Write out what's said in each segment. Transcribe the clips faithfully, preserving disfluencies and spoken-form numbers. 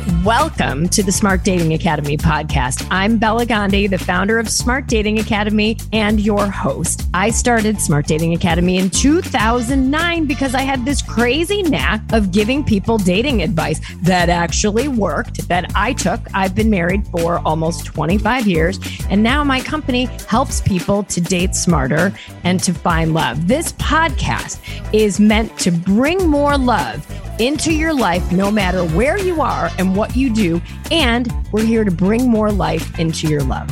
Welcome to the Smart Dating Academy podcast. I'm Bella Gandhi, the founder of Smart Dating Academy and your host. I started Smart Dating Academy in two thousand nine because I had this crazy knack of giving people dating advice that actually worked, that I took. I've been married for almost twenty-five years, and now my company helps people to date smarter and to find love. This podcast is meant to bring more love into your life, no matter where you are and what you do. And we're here to bring more life into your love.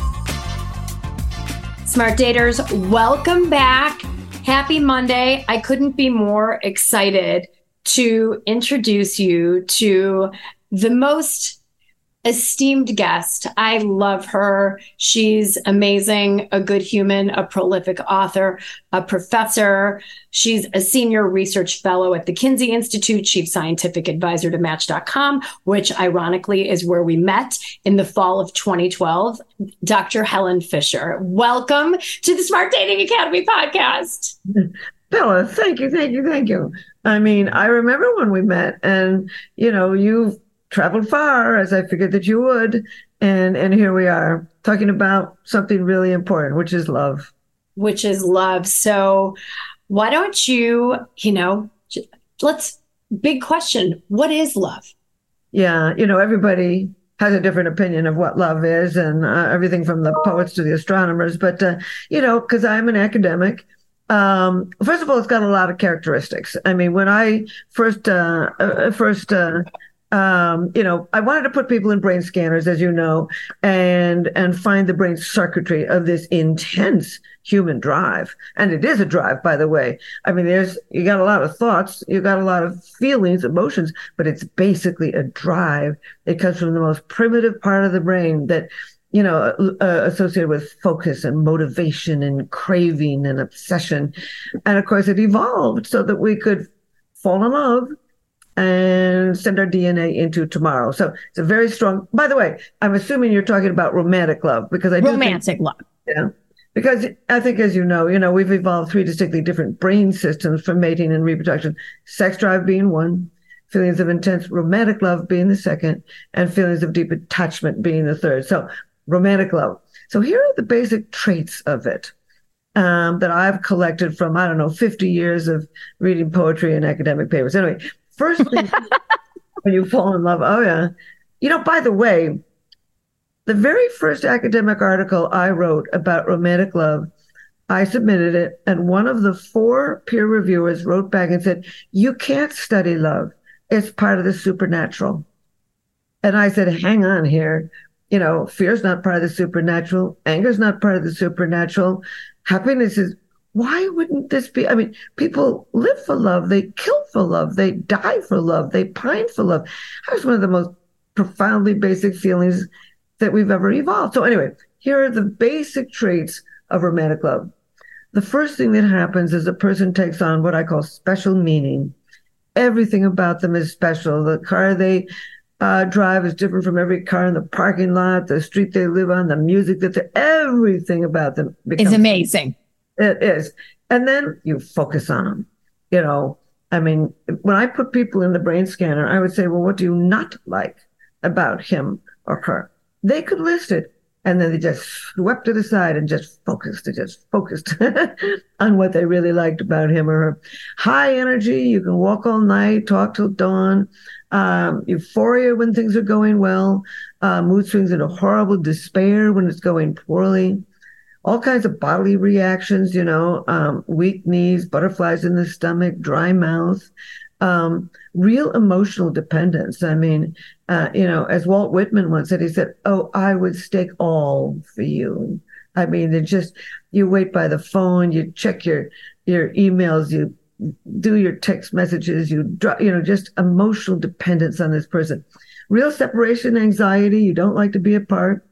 Smart daters, welcome back. Happy Monday. I couldn't be more excited to introduce you to the most esteemed guest. I love her. She's amazing, a good human, a prolific author, a professor. She's a senior research fellow at the Kinsey Institute, chief scientific advisor to Match dot com, which ironically is where we met in the fall of twenty twelve. Doctor Helen Fisher, welcome to the Smart Dating Academy podcast. Bella, thank you, thank you, thank you. I mean, I remember when we met, and, you know, you've traveled far, as I figured that you would. And and here we are talking about something really important, which is love. Which is love. So why don't you, you know, let's, big question. What is love? Yeah. You know, everybody has a different opinion of what love is, and uh, everything from the poets to the astronomers. But, uh, you know, because I'm an academic, um, first of all, it's got a lot of characteristics. I mean, when I first, uh, uh, first, uh, Um, you know, I wanted to put people in brain scanners, as you know, and and find the brain circuitry of this intense human drive. And it is a drive, by the way. I mean, there's you got a lot of thoughts, you got a lot of feelings, emotions, but it's basically a drive. It comes from the most primitive part of the brain that, you know, uh, associated with focus and motivation and craving and obsession. And of course, it evolved so that we could fall in love and send our D N A into tomorrow. So it's a very strong, by the way, I'm assuming you're talking about romantic love, because I do romantic think, love. Yeah. Because I think, as you know, you know, we've evolved three distinctly different brain systems for mating and reproduction. Sex drive being one, feelings of intense romantic love being the second, and feelings of deep attachment being the third. So romantic love. So here are the basic traits of it um, that I've collected from, I don't know, fifty years of reading poetry and academic papers. Anyway, first thing, when you fall in love, oh yeah. You know, by the way, the very first academic article I wrote about romantic love, I submitted it, and one of the four peer reviewers wrote back and said, "You can't study love. It's part of the supernatural." And I said, hang on here. You know, fear's not part of the supernatural. Anger's not part of the supernatural. Happiness is. Why wouldn't this be? I mean, people live for love. They kill for love. They die for love. They pine for love. That's one of the most profoundly basic feelings that we've ever evolved. So anyway, here are the basic traits of romantic love. The first thing that happens is a person takes on what I call special meaning. Everything about them is special. The car they uh, drive is different from every car in the parking lot, the street they live on, the music that they, everything about them becomes is amazing. It is. And then you focus on them. You know, I mean, when I put people in the brain scanner, I would say, well, what do you not like about him or her? They could list it. And then they just swept it aside and just focused. They just focused on what they really liked about him or her. High energy. You can walk all night, talk till dawn. Um, euphoria when things are going well. Uh, mood swings into horrible despair when it's going poorly. All kinds of bodily reactions, you know, um, weak knees, butterflies in the stomach, dry mouth, um, real emotional dependence. I mean, uh, you know, as Walt Whitman once said, he said, "Oh, I would stake all for you." I mean, it just, you wait by the phone, you check your, your emails, you do your text messages, you, you know, just emotional dependence on this person. Real separation anxiety, you don't like to be apart.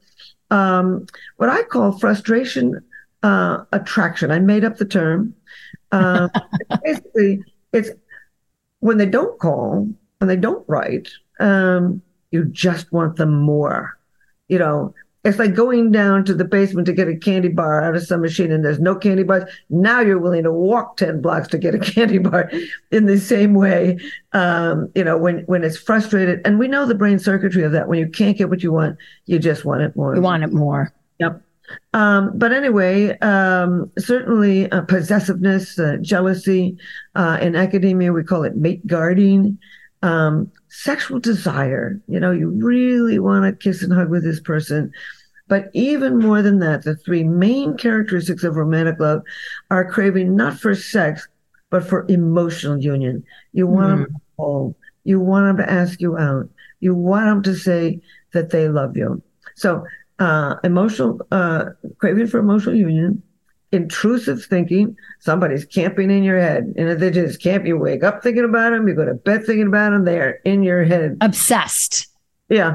Um, what I call frustration uh, attraction. I made up the term. Uh, basically, it's when they don't call, when they don't write, um, you just want them more. You know, It's like going down to the basement to get a candy bar out of some machine and there's no candy bars. Now you're willing to walk ten blocks to get a candy bar. In the same way, um, you know, when, when it's frustrated, and we know the brain circuitry of that. When you can't get what you want, you just want it more. You want it more. Yep. Um, but anyway, um, certainly uh, possessiveness, uh, jealousy. Uh, in academia, we call it mate guarding. Um, sexual desire, you know, you really want to kiss and hug with this person. But even more than that, the three main characteristics of romantic love are craving not for sex, but for emotional union. You want mm. them to hold. You want them to ask you out. You want them to say that they love you. So uh, emotional, uh, craving for emotional union, intrusive thinking. Somebody's camping in your head. And if they just camp, you wake up thinking about them, you go to bed thinking about them, they are in your head. Obsessed. Yeah.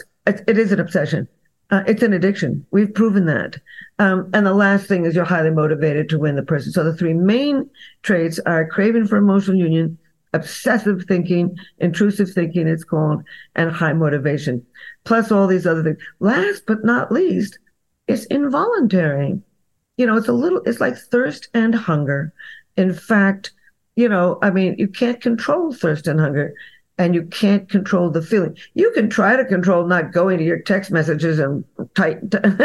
It is an obsession. Uh, it's an addiction. We've proven that. Um, and the last thing is you're highly motivated to win the person. So the three main traits are craving for emotional union, obsessive thinking, intrusive thinking, it's called, and high motivation. Plus all these other things. Last but not least, it's involuntary. You know, it's a little, it's like thirst and hunger. In fact, you know, I mean, you can't control thirst and hunger, and you can't control the feeling. You can try to control not going to your text messages and type,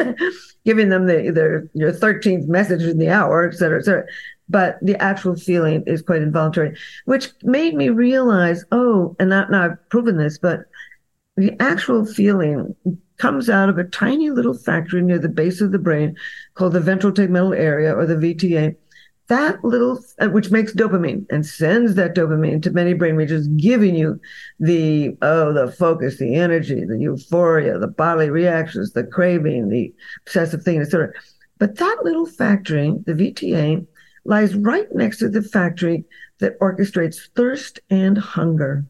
giving them the, their, your thirteenth message in the hour, et cetera, et cetera. But the actual feeling is quite involuntary, which made me realize, oh, and not, now I've proven this, but the actual feeling comes out of a tiny little factory near the base of the brain called the ventral tegmental area, or the V T A. That little, which makes dopamine and sends that dopamine to many brain regions, giving you the, oh, the focus, the energy, the euphoria, the bodily reactions, the craving, the obsessive thing, et cetera. But that little factory, the V T A, lies right next to the factory that orchestrates thirst and hunger.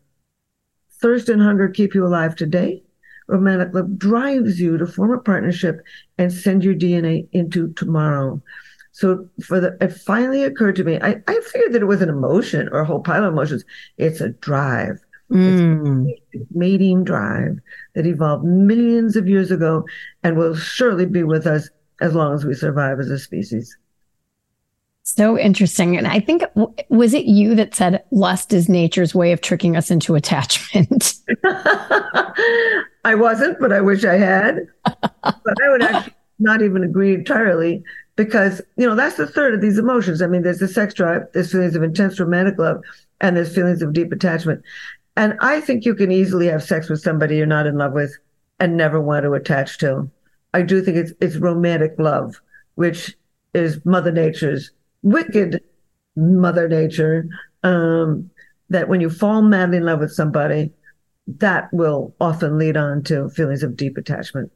Thirst and hunger keep you alive today. Romantic love drives you to form a partnership and send your D N A into tomorrow. So for the, it finally occurred to me, I, I figured that it was an emotion or a whole pile of emotions. It's a drive. Mm. It's a mating drive that evolved millions of years ago and will surely be with us as long as we survive as a species. So interesting. And I think, was it you that said lust is nature's way of tricking us into attachment? I wasn't, but I wish I had. But I would actually not even agree entirely, because, you know, that's the third of these emotions. I mean, there's the sex drive, there's feelings of intense romantic love, and there's feelings of deep attachment. And I think you can easily have sex with somebody you're not in love with and never want to attach to. I do think it's it's romantic love, which is Mother Nature's wicked Mother Nature, um, that when you fall madly in love with somebody, that will often lead on to feelings of deep attachment.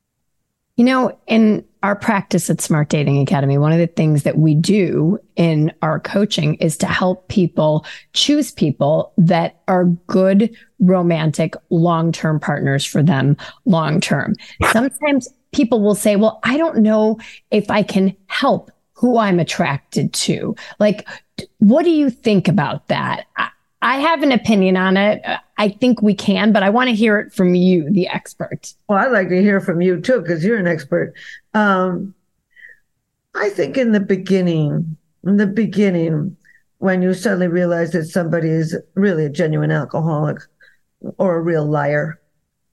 You know, in our practice at Smart Dating Academy, one of the things that we do in our coaching is to help people choose people that are good, romantic, long-term partners for them long-term. Sometimes people will say, well, I don't know if I can help who I'm attracted to. Like, what do you think about that? I, I have an opinion on it. I think we can, but I want to hear it from you, the expert. Well, I'd like to hear from you too, because you're an expert. Um, I think in the beginning, in the beginning, when you suddenly realize that somebody is really a genuine alcoholic or a real liar,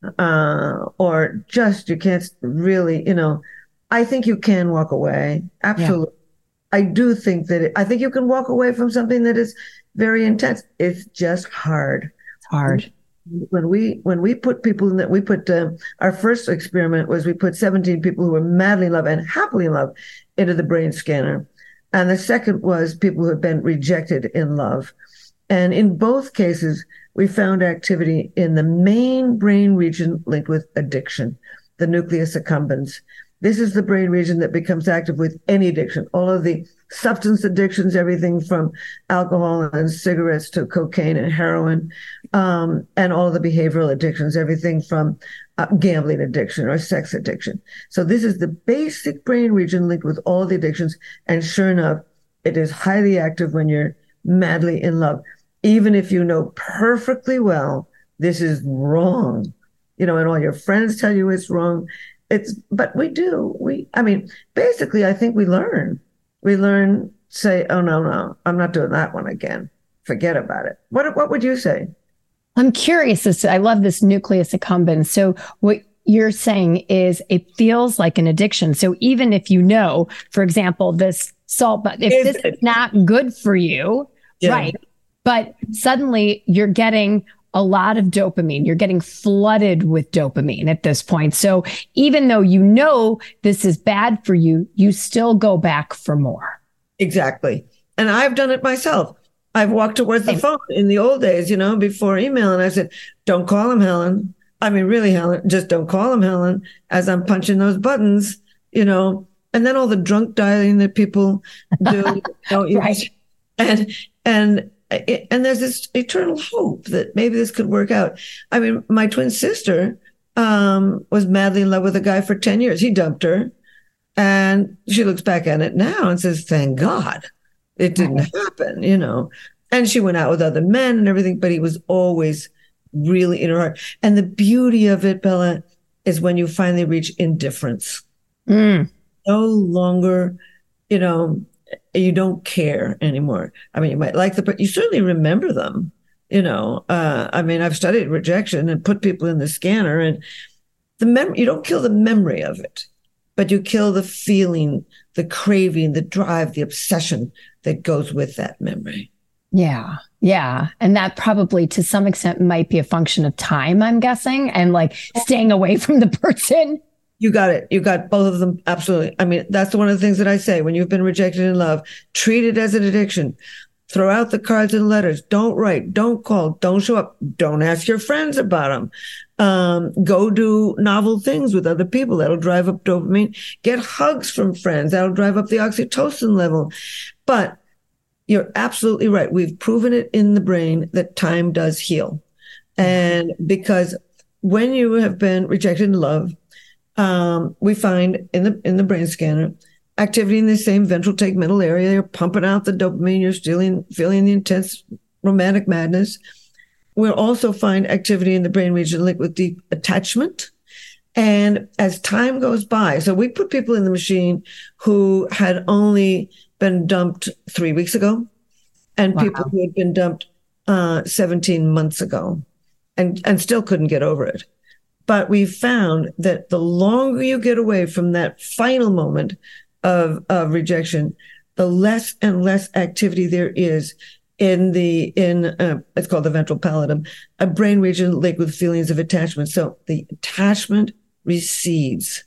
uh, or just you can't really, you know, I think you can walk away. Absolutely. Yeah. I do think that it, I think you can walk away from something that is very intense. It's just hard. It's hard. When we when we put people in that, we put uh, our first experiment was we put seventeen people who were madly in love and happily in love into the brain scanner. And the second was people who had been rejected in love. And in both cases, we found activity in the main brain region linked with addiction, the nucleus accumbens. This is the brain region that becomes active with any addiction. All of the substance addictions, everything from alcohol and cigarettes to cocaine and heroin, um, and all of the behavioral addictions, everything from uh, gambling addiction or sex addiction. So this is the basic brain region linked with all the addictions. And sure enough, it is highly active when you're madly in love, even if you know perfectly well this is wrong, you know, and all your friends tell you it's wrong. it's, but we do, we, I mean, basically, I think we learn, we learn, say, oh, no, no, I'm not doing that one again. Forget about it. What, what would you say? I'm curious. As to, I love this nucleus accumbens. So what you're saying is it feels like an addiction. So even if you know, for example, this salt, but if is this it? is not good for you, yeah. right? But suddenly you're getting a lot of dopamine. You're getting flooded with dopamine at this point. So even though you know this is bad for you, you still go back for more. Exactly. And I've done it myself. I've walked towards the phone in the old days, you know, before email. And I said, don't call him, Helen. I mean, really, Helen, just don't call him, Helen, as I'm punching those buttons, you know, and then all the drunk dialing that people do. Don't you? Right. And, and, and there's this eternal hope that maybe this could work out. I mean, my twin sister um, was madly in love with a guy for ten years. He dumped her. And she looks back at it now and says, thank God it didn't happen, you know. And she went out with other men and everything, but he was always really in her heart. And the beauty of it, Bella, is when you finally reach indifference. Mm. No longer, you know, you don't care anymore. I mean, you might like the, but you certainly remember them, you know. Uh, I mean, I've studied rejection and put people in the scanner, and the mem- you don't kill the memory of it, but you kill the feeling, the craving, the drive, the obsession that goes with that memory. Yeah. Yeah. And that probably to some extent might be a function of time, I'm guessing, and like staying away from the person. You got it. You got both of them. Absolutely. I mean, that's one of the things that I say when you've been rejected in love, treat it as an addiction. Throw out the cards and letters. Don't write. Don't call. Don't show up. Don't ask your friends about them. Um, go do novel things with other people. That'll drive up dopamine. Get hugs from friends. That'll drive up the oxytocin level. But you're absolutely right. We've proven it in the brain that time does heal. And because when you have been rejected in love, um, we find in the in the brain scanner activity in the same ventral tegmental area. You're pumping out the dopamine. You're feeling, feeling the intense romantic madness. We'll also find activity in the brain region linked with deep attachment. And as time goes by, so we put people in the machine who had only been dumped three weeks ago and wow. people who had been dumped uh, seventeen months ago and, and still couldn't get over it. But we found that the longer you get away from that final moment of, of rejection, the less and less activity there is in the, in, uh, it's called the ventral pallidum, a brain region linked with feelings of attachment. So the attachment recedes.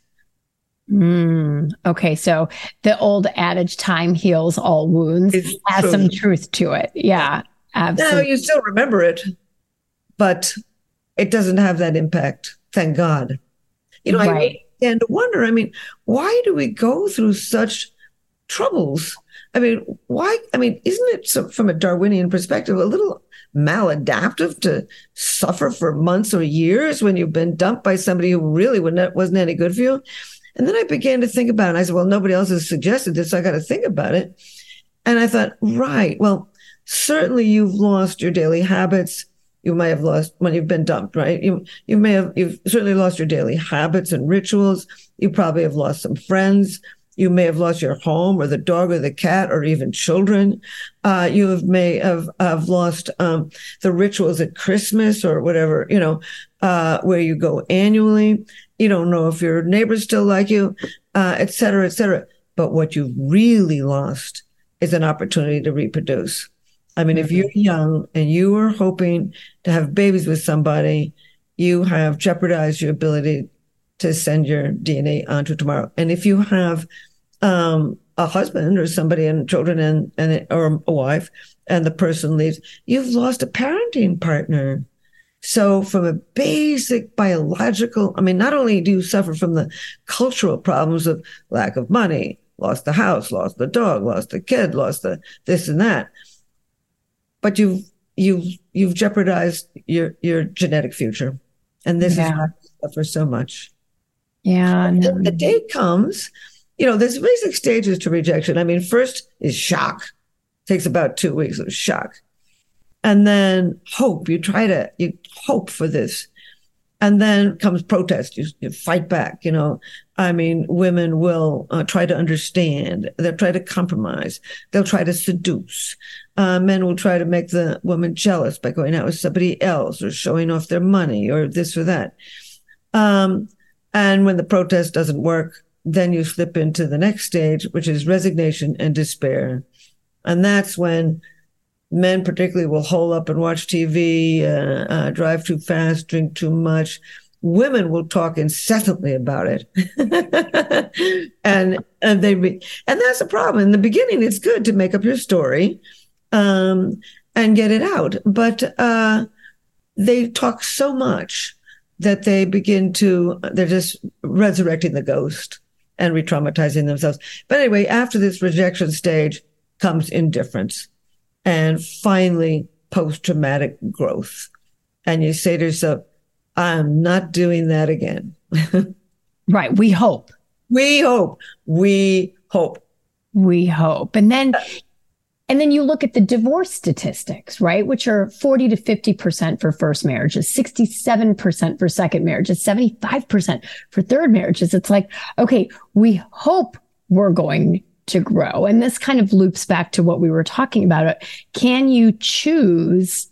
Mm, okay. So the old adage, time heals all wounds, it's has true. Some truth to it. Yeah, absolutely. No, you still remember it, but it doesn't have that impact. Thank God. You know, right. I began to wonder, I mean, why do we go through such troubles? I mean, why? I mean, isn't it some, from a Darwinian perspective, a little maladaptive to suffer for months or years when you've been dumped by somebody who really wasn't any good for you? And then I began to think about it. And I said, well, nobody else has suggested this, so I got to think about it. And I thought, right, well, certainly you've lost your daily habits. You may have lost when you've been dumped, right? You you may have, you've certainly lost your daily habits and rituals. You probably have lost some friends. You may have lost your home or the dog or the cat or even children. Uh, you have, may have, have lost um, the rituals at Christmas or whatever, you know, uh, where you go annually. You don't know if your neighbors still like you, uh, et cetera, et cetera. But what you've really lost is an opportunity to reproduce. I mean, mm-hmm. if you're young and you are hoping to have babies with somebody, you have jeopardized your ability to send your D N A onto tomorrow. And if you have um, a husband or somebody and children and, and or a wife, and the person leaves, you've lost a parenting partner. So from a basic biological, I mean, not only do you suffer from the cultural problems of lack of money, lost the house, lost the dog, lost the kid, lost the this and that, but you've you've you've jeopardized your your genetic future, and this yeah. is why you suffer so much. Yeah, no. the, the day comes, you know. There's basic stages to rejection. I mean, first is shock. Takes about two weeks of shock, and then hope. You try to you hope for this, And then comes protest. You, you fight back, you know. I mean, women will uh, try to understand. They'll try to compromise. They'll try to seduce. Uh, men will try to make the woman jealous by going out with somebody else or showing off their money or this or that. Um, and when the protest doesn't work, then you slip into the next stage, which is resignation and despair. And that's when men particularly will hole up and watch T V, uh, uh, drive too fast, drink too much. Women will talk incessantly about it. and and they be, and that's a problem. In the beginning, it's good to make up your story um, and get it out. But uh, they talk so much that they begin to, they're just resurrecting the ghost and re-traumatizing themselves. But anyway, after this rejection stage comes indifference. And finally, post-traumatic growth. And you say to yourself, I'm not doing that again. Right. We hope. We hope. We hope. We hope. And then, and then you look at the divorce statistics, right? Which are forty to fifty percent for first marriages, sixty-seven percent for second marriages, seventy-five percent for third marriages. It's like, okay, we hope we're going to grow. And this kind of loops back to what we were talking about. Can you choose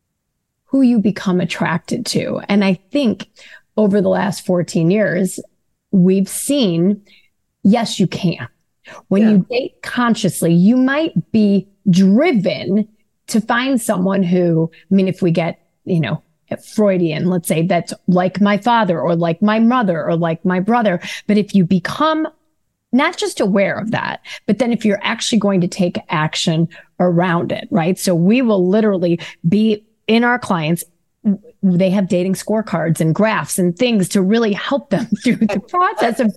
who you become attracted to? And I think over the last fourteen years, we've seen, yes, you can. When yeah. you date consciously, you might be driven to find someone who, I mean, if we get, you know, Freudian, let's say that's like my father or like my mother or like my brother. But if you become not just aware of that, but then if you're actually going to take action around it, right? So we will literally be in our clients, they have dating scorecards and graphs and things to really help them through the process of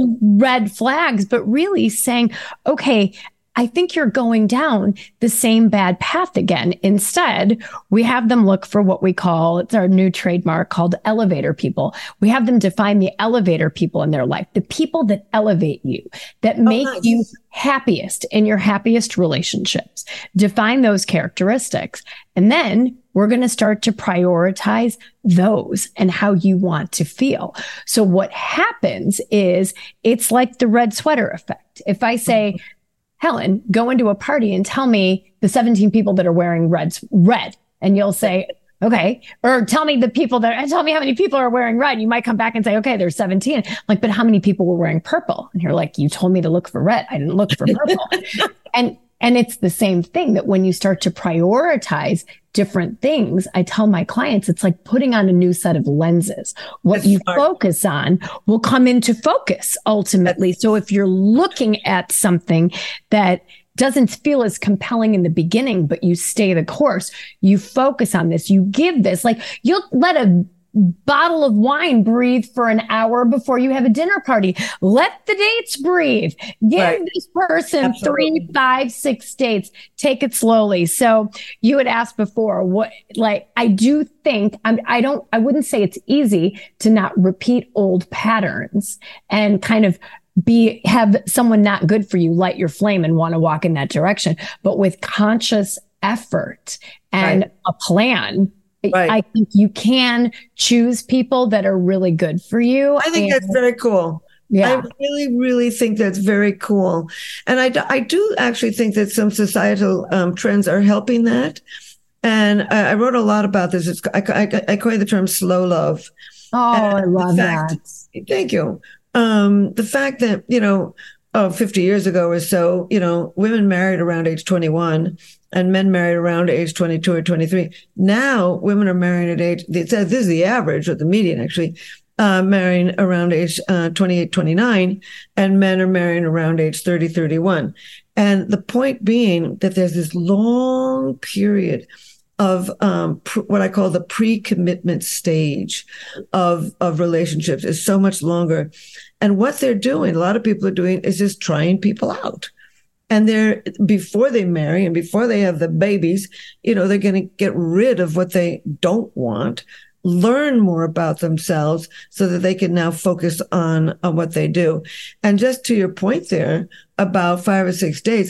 red flags, but really saying, okay, I think you're going down the same bad path again. Instead, we have them look for what we call, it's our new trademark called elevator people. We have them define the elevator people in their life, the people that elevate you, that make oh, nice. you happiest in your happiest relationships. Define those characteristics. And then we're going to start to prioritize those and how you want to feel. So what happens is it's like the red sweater effect. If I say, Helen, go into a party and tell me the seventeen people that are wearing reds, red. And you'll say, okay. Or tell me the people that, and tell me how many people are wearing red. You might come back and say, okay, there's seventeen. I'm like, but how many people were wearing purple? And you're like, you told me to look for red. I didn't look for purple. and, and it's the same thing that when you start to prioritize different things, I tell my clients, it's like putting on a new set of lenses. What That's you smart. focus on will come into focus ultimately. That's- so if you're looking at something that doesn't feel as compelling in the beginning, but you stay the course, you focus on this, you give this, like you'll let a bottle of wine breathe for an hour before you have a dinner party. Let the dates breathe. Give right. this person Absolutely. three, five, six dates. Take it slowly. So you had asked before, what, like, I do think I'm, I don't, I wouldn't say it's easy to not repeat old patterns and kind of be, have someone not good for you light your flame and want to walk in that direction. But with conscious effort and right. a plan, Right. I think you can choose people that are really good for you. I think and, that's very cool. Yeah. I really, really think that's very cool. And I, I do actually think that some societal um, trends are helping that. And I, I wrote a lot about this. It's, I, I, I coined the term slow love. Oh, and I love fact, that. Thank you. Um, the fact that, you know, oh, fifty years ago or so, you know, women married around age twenty-one and men married around age twenty-two or twenty-three. Now women are marrying at age, it says this is the average or the median actually, uh, marrying around age uh, twenty-eight, twenty-nine, and men are marrying around age thirty, thirty-one. And the point being that there's this long period of um, pr- what I call the pre-commitment stage of, of relationships is so much longer. And what they're doing, a lot of people are doing is just trying people out. And they're, before they marry and before they have the babies, you know, they're going to get rid of what they don't want, learn more about themselves so that they can now focus on, on what they do. And just to your point there about five or six days,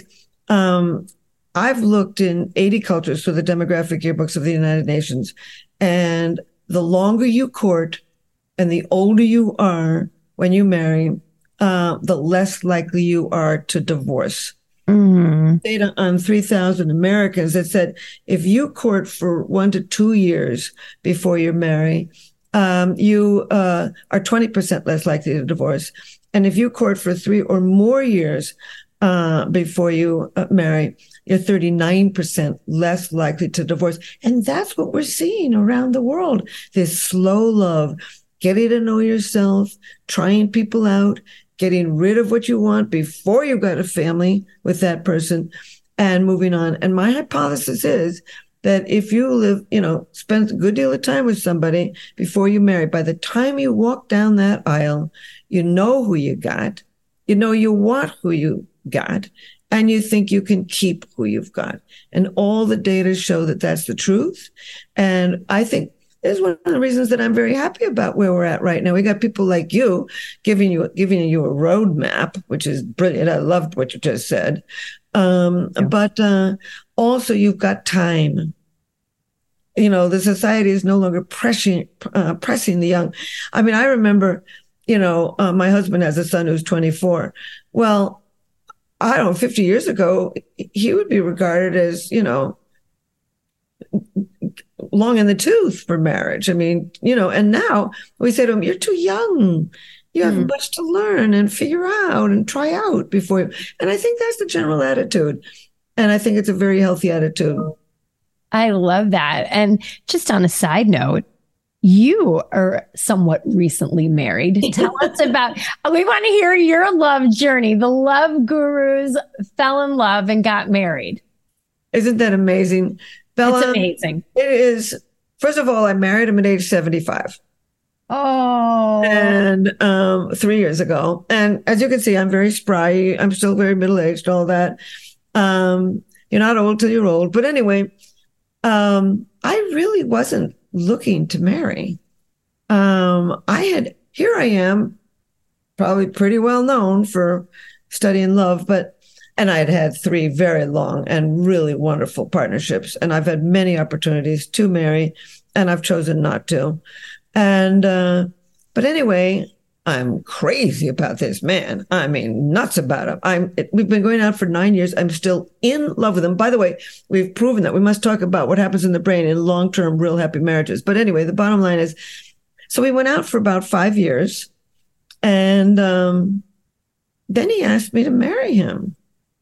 um, I've looked in eighty cultures for the demographic yearbooks of the United Nations, and the longer you court, And the older you are when you marry, uh, the less likely you are to divorce. Mm. Data on three thousand Americans that said if you court for one to two years before you marry, um, you uh, are twenty percent less likely to divorce. And if you court for three or more years uh, before you uh, marry, you're thirty-nine percent less likely to divorce. And that's what we're seeing around the world. This slow love, getting to know yourself, trying people out, getting rid of what you want before you got a family with that person, and moving on. And my hypothesis is that if you live, you know, spend a good deal of time with somebody before you marry, by the time you walk down that aisle, you know who you got, you know you want who you got, and you think you can keep who you've got. And all the data show that that's the truth. And I think is one of the reasons that I'm very happy about where we're at right now. We got people like you giving you giving you a roadmap, which is brilliant. I loved what you just said. Um, yeah. But uh, also, you've got time. You know, the society is no longer pressing uh, pressing the young. I mean, I remember, you know, uh, my husband has a son who's twenty-four. Well, I don't know, fifty years ago, he would be regarded as, you know, long in the tooth for marriage. I mean, you know, and now we say to him, you're too young. You have mm. much to learn and figure out and try out before you. And I think that's the general attitude. And I think it's a very healthy attitude. I love that. And just on a side note, you are somewhat recently married. Tell us about, we want to hear your love journey. The love gurus fell in love and got married. Isn't that amazing? Bella, it's amazing. It is. First of all, I married him at age seventy-five. Oh. And um, three years ago. And as you can see, I'm very spry. I'm still very middle-aged, all that. Um, you're not old till you're old. But anyway, um, I really wasn't looking to marry. Um, I had, here I am, probably pretty well known for studying love, but and I had had three very long and really wonderful partnerships. And I've had many opportunities to marry, and I've chosen not to. And, uh, but anyway, I'm crazy about this man. I mean, nuts about him. I'm, it, we've been going out for nine years. I'm still in love with him. By the way, we've proven that. We must talk about what happens in the brain in long-term, real happy marriages. But anyway, the bottom line is, so we went out for about five years. And um, then he asked me to marry him.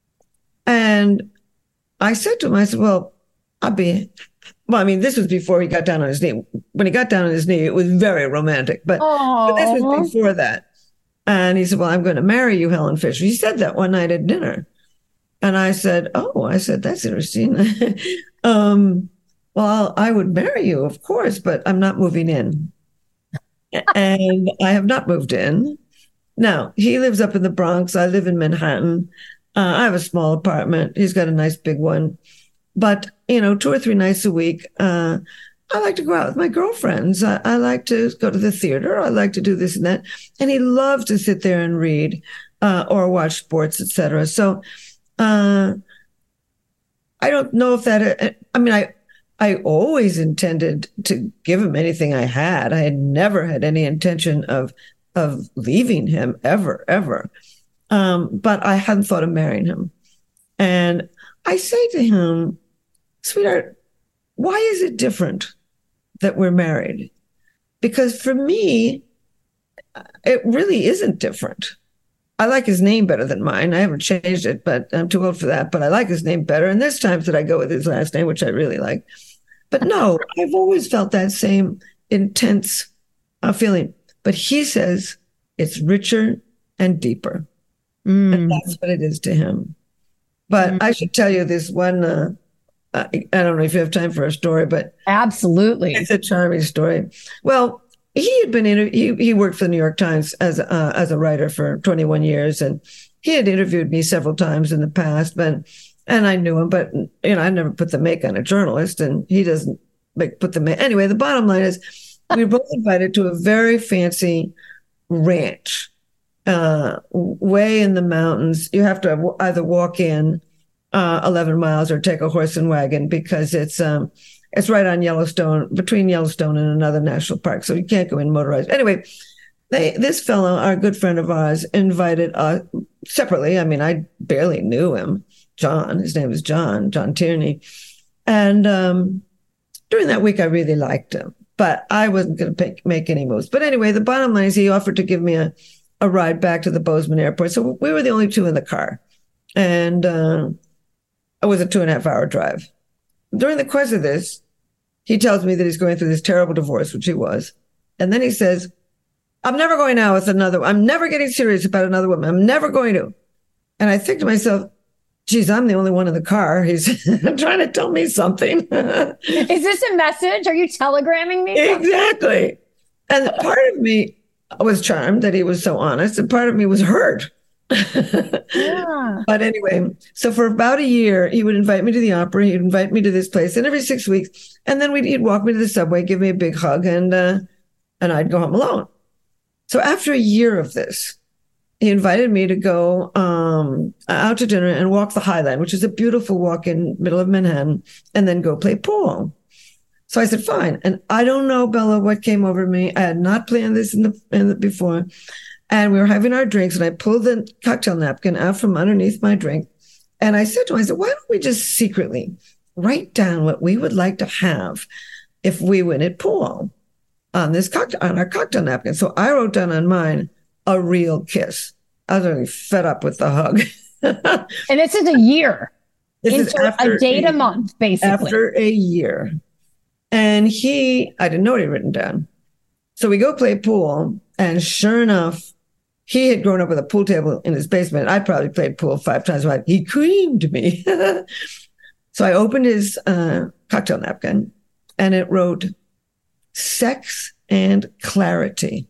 And I said to him, I said, well, I'll be, well, I mean, this was before he got down on his knee. When he got down on his knee, it was very romantic, but, but this was before that. And he said, well, I'm going to marry you, Helen Fisher. He said that one night at dinner. And I said, oh, I said, that's interesting. um, well, I would marry you, of course, but I'm not moving in. And I have not moved in. Now, he lives up in the Bronx. I live in Manhattan. Uh, I have a small apartment. He's got a nice big one. But, you know, two or three nights a week, uh, I like to go out with my girlfriends. I, I like to go to the theater. I like to do this and that. And he loves to sit there and read uh, or watch sports, et cetera. So uh, I don't know if that, I mean, I, I always intended to give him anything I had. I had never had any intention of, of leaving him ever, ever. Um, but I hadn't thought of marrying him. And I say to him, sweetheart, why is it different that we're married? Because for me, it really isn't different. I like his name better than mine. I haven't changed it, but I'm too old for that. But I like his name better. And there's times that I go with his last name, which I really like. But no, I've always felt that same intense uh, feeling. But he says it's richer and deeper. Mm. And that's what it is to him. But mm. I should tell you this one, uh, I, I don't know if you have time for a story, but absolutely, it's a charming story. Well, he had been, inter- he, he worked for the New York Times as, uh, as a writer for twenty-one years. And he had interviewed me several times in the past, but, and I knew him, but, you know, I never put the make on a journalist, and he doesn't make, put the make. Anyway, the bottom line is we were both invited to a very fancy ranch. Uh, way in the mountains. You have to either walk in uh, eleven miles or take a horse and wagon, because it's um, It's right on Yellowstone, between Yellowstone and another national park. So you can't go in motorized. Anyway, they, this fellow, our good friend of ours, invited us separately. I mean, I barely knew him. John, his name was John, John Tierney. And um, during that week, I really liked him, but I wasn't going to make any moves. But anyway, the bottom line is he offered to give me a, a ride back to the Bozeman airport. So we were the only two in the car. And uh, it was a two and a half hour drive. During the course of this, he tells me that he's going through this terrible divorce, which he was. And then he says, I'm never going out with another. I'm never getting serious about another woman. I'm never going to. And I think to myself, geez, I'm the only one in the car. He's trying to tell me something. Is this a message? Are you telegramming me? Exactly. And part of me was charmed that he was so honest, and part of me was hurt. Yeah. But anyway, so for about a year, he would invite me to the opera. He'd invite me to this place, and every six weeks, and then we'd, he'd walk me to the subway, give me a big hug, and uh, and I'd go home alone. So after a year of this, he invited me to go um, out to dinner and walk the High Line, which is a beautiful walk in the middle of Manhattan, and then go play pool. So I said, fine. And I don't know, Bella, what came over me. I had not planned this in the, in the before. And we were having our drinks, and I pulled the cocktail napkin out from underneath my drink. And I said to him, I said, why don't we just secretly write down what we would like to have if we win at pool on this cocktail, on our cocktail napkin? So I wrote down on mine, a real kiss. I was really fed up with the hug. And this is a year. This is after a date a, a month, basically. After a year. And he, I didn't know what he'd written down. So we go play pool, and sure enough, he had grown up with a pool table in his basement. I'd probably played pool five times. But he creamed me. So I opened his uh, cocktail napkin, and it wrote, sex and clarity.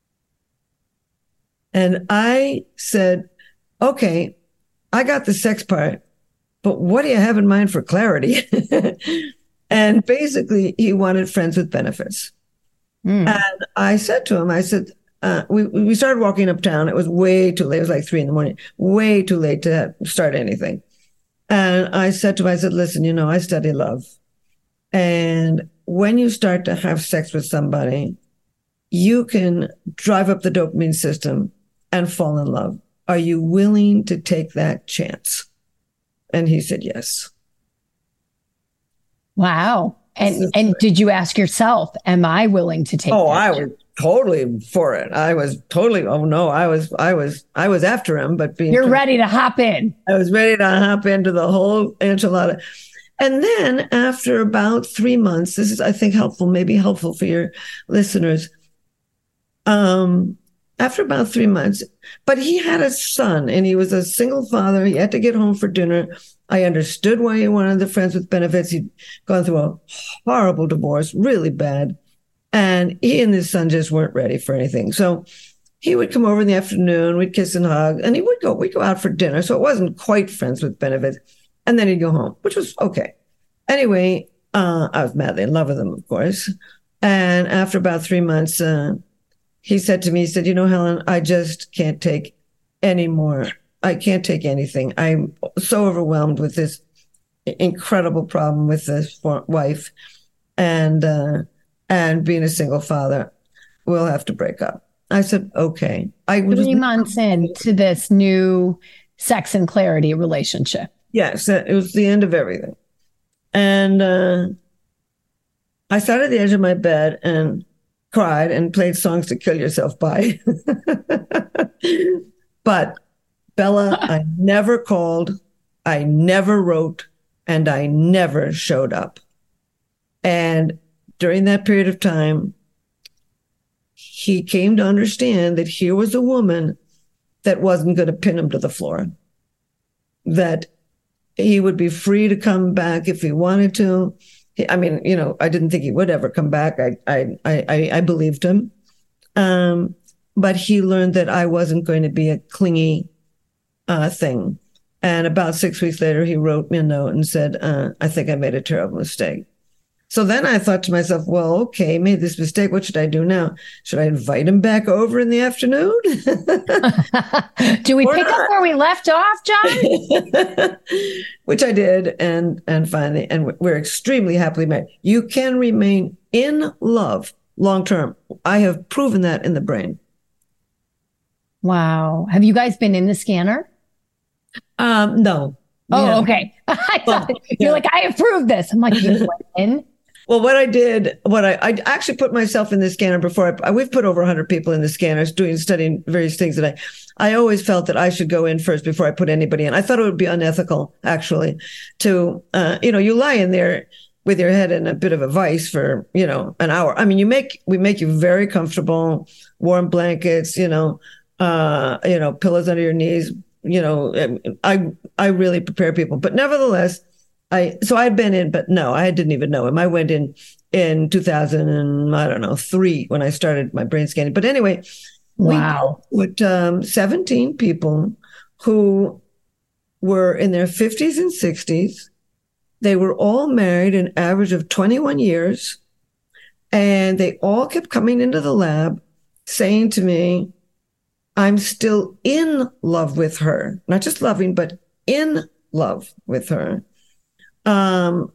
And I said, okay, I got the sex part, but what do you have in mind for clarity? And basically, he wanted friends with benefits. Mm. And I said to him, I said, uh, we, we started walking uptown. It was way too late. It was like three in the morning, way too late to start anything. And I said to him, I said, listen, you know, I study love. And when you start to have sex with somebody, you can drive up the dopamine system and fall in love. Are you willing to take that chance? And he said, yes. Wow. And and did you ask yourself, am I willing to take Oh, that I chance? was totally for it. I was totally, oh no, I was, I was, I was after him, but being You're ready to hop in. I was ready to hop into the whole enchilada. And then after about three months, this is, I think, helpful, maybe helpful for your listeners. Um, after about three months, but he had a son, and he was a single father. He had to get home for dinner. I understood why he wanted the friends with benefits. He'd gone through a horrible divorce, really bad. And he and his son just weren't ready for anything. So he would come over in the afternoon, we'd kiss and hug, and he would go, we'd go out for dinner. So it wasn't quite friends with benefits. And then he'd go home, which was okay. Anyway, uh, I was madly in love with him, of course. And after about three months, uh, he said to me, he said, you know, Helen, I just can't take any more. I can't take anything. I'm so overwhelmed with this incredible problem with this wife and, uh, and being a single father. We'll have to break up. I said, okay. I Three was- months into this new sex and clarity relationship. Yes, it was the end of everything. And uh, I sat at the edge of my bed and cried and played songs to kill yourself by. But Bella, I never called, I never wrote, and I never showed up. And during that period of time, he came to understand that here was a woman that wasn't going to pin him to the floor, that he would be free to come back if he wanted to. I mean, you know, I didn't think he would ever come back. I, I, I, I believed him. Um, but he learned that I wasn't going to be a clingy uh, thing. And about six weeks later, he wrote me a note and said, uh, I think I made a terrible mistake. So then I thought to myself, well, okay, made this mistake. What should I do now? Should I invite him back over in the afternoon? Do we or pick not? Up where we left off, John? Which I did. And, and finally, and we're extremely happily married. You can remain in love long-term. I have proven that in the brain. Wow. Have you guys been in the scanner? Um, no. Oh, yeah. Okay. I thought, yeah. You're like, I approved this. I'm like, you went in? Well, what I did, what I, I actually put myself in the scanner before I, we've put over one hundred people in the scanners doing, studying various things that I, I always felt that I should go in first before I put anybody in. I thought it would be unethical, actually, to, uh, you know, you lie in there with your head in a bit of a vice for, you know, an hour. I mean, you make, we make you very comfortable, warm blankets, you know, uh, you know, pillows under your knees, you know, I, I really prepare people, but nevertheless, I, so I'd been in, but no, I didn't even know him. I went in in two thousand and I don't know, three when I started my brain scanning. But anyway, wow, we put um, seventeen people who were in their fifties and sixties. They were all married an average of twenty-one years. And they all kept coming into the lab saying to me, I'm still in love with her, not just loving, but in love with her. Um,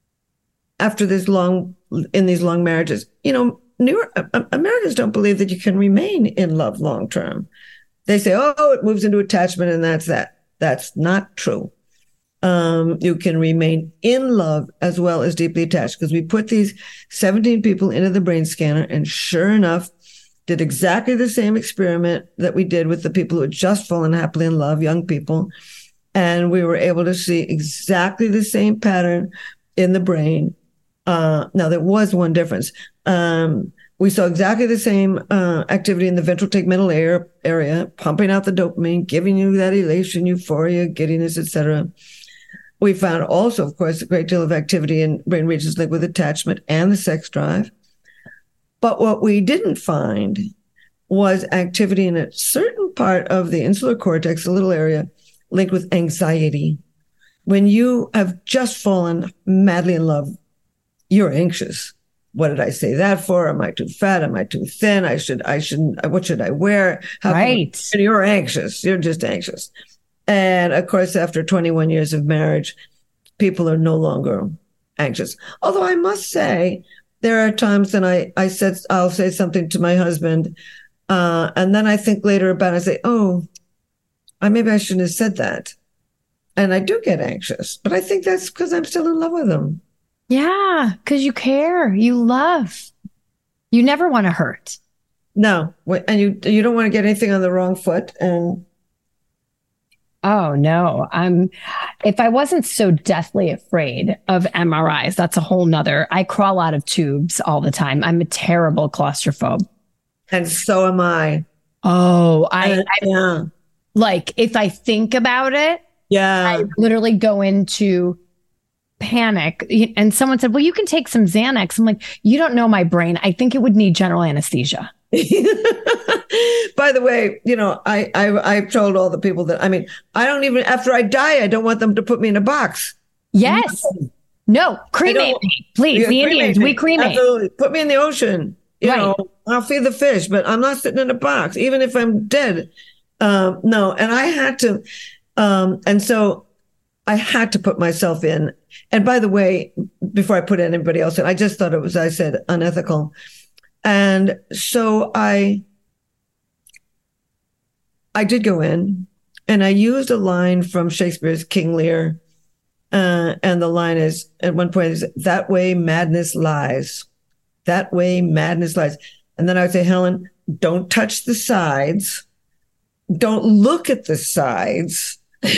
after this long, in these long marriages, you know, New Americans don't believe that you can remain in love long term. They say, oh, it moves into attachment and that's that. That's not true. Um, you can remain in love as well as deeply attached, because we put these seventeen people into the brain scanner and sure enough, did exactly the same experiment that we did with the people who had just fallen happily in love, young people. And we were able to see exactly the same pattern in the brain. Uh, now, there was one difference. Um, we saw exactly the same uh, activity in the ventral tegmental area, area, pumping out the dopamine, giving you that elation, euphoria, giddiness, et cetera. We found also, of course, a great deal of activity in brain regions linked with attachment and the sex drive. But what we didn't find was activity in a certain part of the insular cortex, a little area, linked with anxiety. When you have just fallen madly in love, you're anxious. What did I say that for? Am I too fat? Am I too thin? I should, I shouldn't, what should I wear? How right. I, you're anxious. You're just anxious. And of course, after twenty-one years of marriage, people are no longer anxious. Although I must say, there are times that I, I said, I'll say something to my husband. Uh, and then I think later about it, I say, oh, I, maybe I shouldn't have said that. And I do get anxious, but I think that's because I'm still in love with him. Yeah, because you care, you love, you never want to hurt. No, and you you don't want to get anything on the wrong foot. And oh no, I'm. If I wasn't so deathly afraid of M R Is, that's a whole nother. I crawl out of tubes all the time. I'm a terrible claustrophobe, and so am I. Oh, I. Uh, I yeah. Like, if I think about it, yeah, I literally go into panic. And someone said, well, you can take some Xanax. I'm like, you don't know my brain. I think it would need general anesthesia. By the way, you know, I, I, I've told all the people that, I mean, I don't even, after I die, I don't want them to put me in a box. Yes. No, cremate me, please. Yeah, the Indians, me. we cremate. Absolutely. Put me in the ocean. You right. know, I'll feed the fish, but I'm not sitting in a box, even if I'm dead. Um, no, and I had to, um, and so I had to put myself in. And by the way, before I put anybody else in, I just thought it was, I said, unethical. And so I, I did go in and I used a line from Shakespeare's King Lear. Uh, and the line is, at one point, is, that way madness lies. That way madness lies. And then I would say, Helen, don't touch the sides. Don't look at the sides,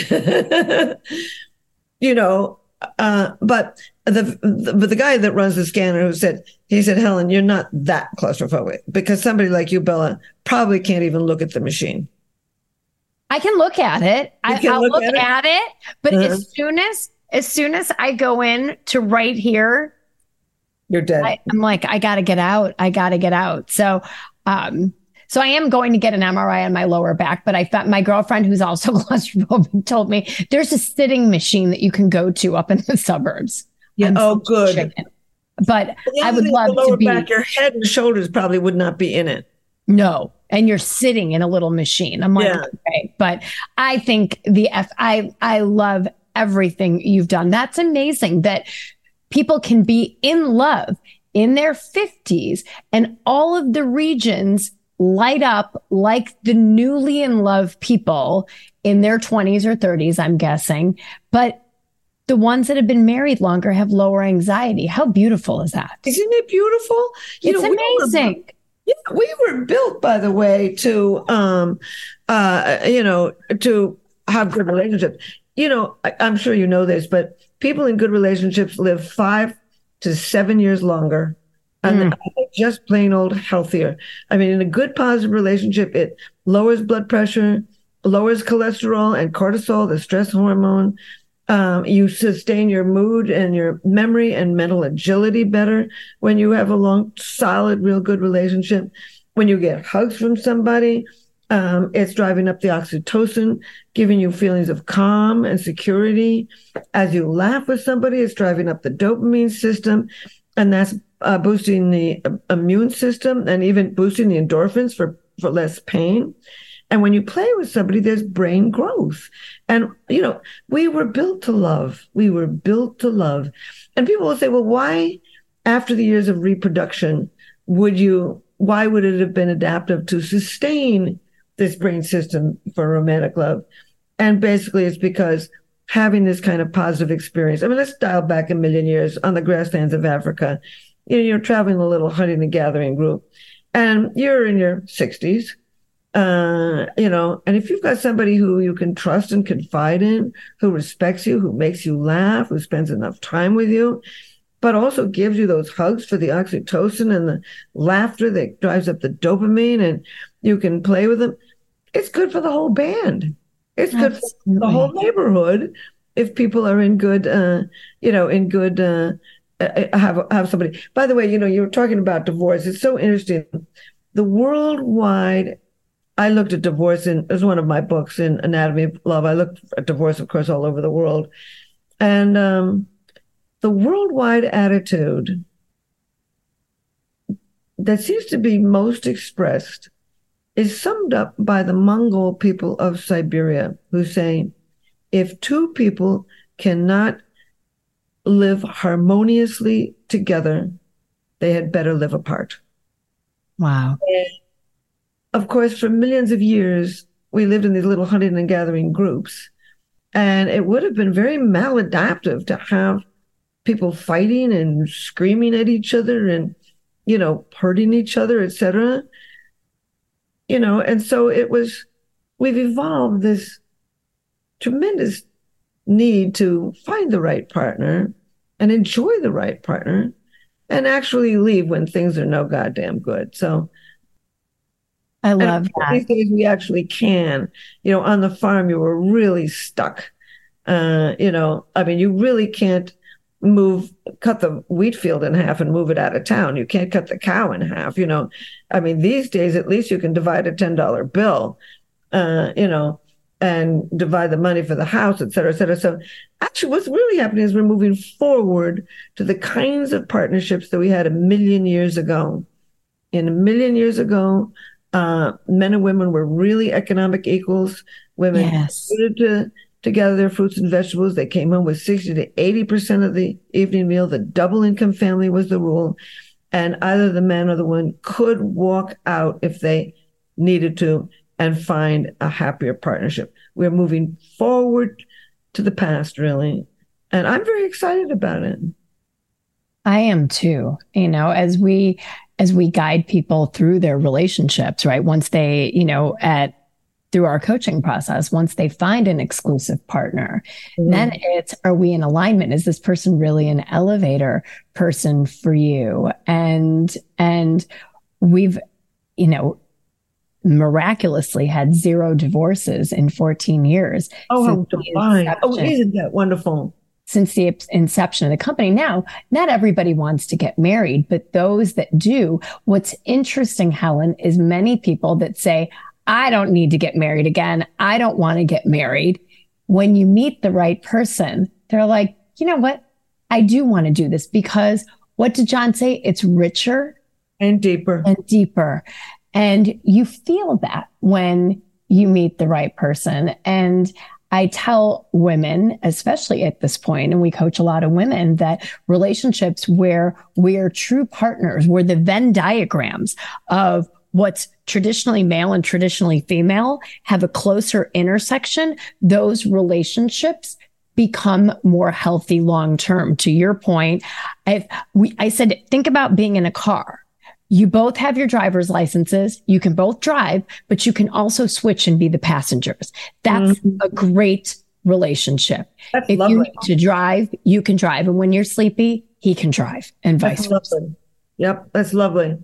you know, uh, but the, the but the guy that runs the scanner who said, he said, Helen, you're not that claustrophobic, because somebody like you, Bella, probably can't even look at the machine. I can look at it. I, I'll look, look at, at it? it, but uh-huh. as soon as as soon as I go in to right here, you're dead. I, I'm like, I got to get out. I got to get out. So, um, So I am going to get an M R I on my lower back, but I found my girlfriend, who's also claustrophobic, told me there's a sitting machine that you can go to up in the suburbs. Yeah. I'm oh, good. chicken. But The I other would thing, love the lower to be. back, your head and shoulders probably would not be in it. No. And you're sitting in a little machine. I'm like, Yeah. okay. But I think the F, I, I love everything you've done. That's amazing that people can be in love in their fifties and all of the regions light up like the newly in love people in their twenties or thirties, I'm guessing. But the ones that have been married longer have lower anxiety. How beautiful is that? Isn't it beautiful? You it's know, amazing. We were, yeah, we were built, by the way, to, um, uh, you know, to have good relationships. You know, I, I'm sure you know this, but people in good relationships live five to seven years longer. And mm. they're just plain old healthier. I mean, in a good positive relationship, it lowers blood pressure, lowers cholesterol and cortisol, the stress hormone. Um, you sustain your mood and your memory and mental agility better when you have a long, solid, real good relationship. When you get hugs from somebody, um, it's driving up the oxytocin, giving you feelings of calm and security. As you laugh with somebody, it's driving up the dopamine system, and that's uh, boosting the uh, immune system and even boosting the endorphins for, for less pain. And when you play with somebody, there's brain growth. And, you know, we were built to love. We were built to love. And people will say, well, why, after the years of reproduction, would you, why would it have been adaptive to sustain this brain system for romantic love? And basically it's because having this kind of positive experience. I mean, let's dial back a million years on the grasslands of Africa. You know, you're traveling a little hunting and gathering group, and you're in your sixties. Uh, you know, and if you've got somebody who you can trust and confide in, who respects you, who makes you laugh, who spends enough time with you, but also gives you those hugs for the oxytocin and the laughter that drives up the dopamine, and you can play with them, it's good for the whole band. It's good for the whole neighborhood if people are in good, uh, you know, in good, uh, have have somebody. By the way, you know, you were talking about divorce. It's so interesting. The worldwide, I looked at divorce in, it was one of my books in Anatomy of Love. I looked at divorce, of course, all over the world. And um, the worldwide attitude that seems to be most expressed is summed up by the Mongol people of Siberia, who say, if two people cannot live harmoniously together, they had better live apart. Wow. And of course, for millions of years, we lived in these little hunting and gathering groups. And it would have been very maladaptive to have people fighting and screaming at each other and, you know, hurting each other, et cetera. You know, and so it was, we've evolved this tremendous need to find the right partner and enjoy the right partner and actually leave when things are no goddamn good. So I love that. These days we actually can. You know, on the farm, you were really stuck. Uh, you know, I mean, you really can't move, cut the wheat field in half and move it out of town. You can't cut the cow in half, you know. I mean, these days, at least you can divide a ten dollar bill, uh, you know, and divide the money for the house, et cetera, et cetera. So actually what's really happening is we're moving forward to the kinds of partnerships that we had a million years ago. In a million years ago, uh, men and women were really economic equals. Women yes. needed to to gather their fruits and vegetables. They came home with sixty to eighty percent of the evening meal. The double income family was the rule. And either the man or the woman could walk out if they needed to and find a happier partnership. We're moving forward to the past, really. And I'm very excited about it. I am too, you know, as we, as we guide people through their relationships, right? Once they, you know, at, through our coaching process, once they find an exclusive partner, mm-hmm. then it's, are we in alignment? Is this person really an elevator person for you? And, and we've, you know, miraculously had zero divorces in fourteen years. Oh, divine. Oh, isn't that wonderful? Since the inception of the company. Now, not everybody wants to get married, but those that do, what's interesting, Helen, is many people that say, I don't need to get married again. I don't want to get married. When you meet the right person, they're like, you know what? I do want to do this because what did John say? It's richer and deeper and deeper. And you feel that when you meet the right person. And I tell women, especially at this point, and we coach a lot of women, that relationships where we are true partners, where the Venn diagrams of what's traditionally male and traditionally female have a closer intersection, those relationships become more healthy long term. To your point, I've, we, I said, think about being in a car. You both have your driver's licenses. You can both drive, but you can also switch and be the passengers. That's mm-hmm. a great relationship. That's if lovely. You need to drive, you can drive. And when you're sleepy, he can drive, and vice versa. Yep, that's lovely.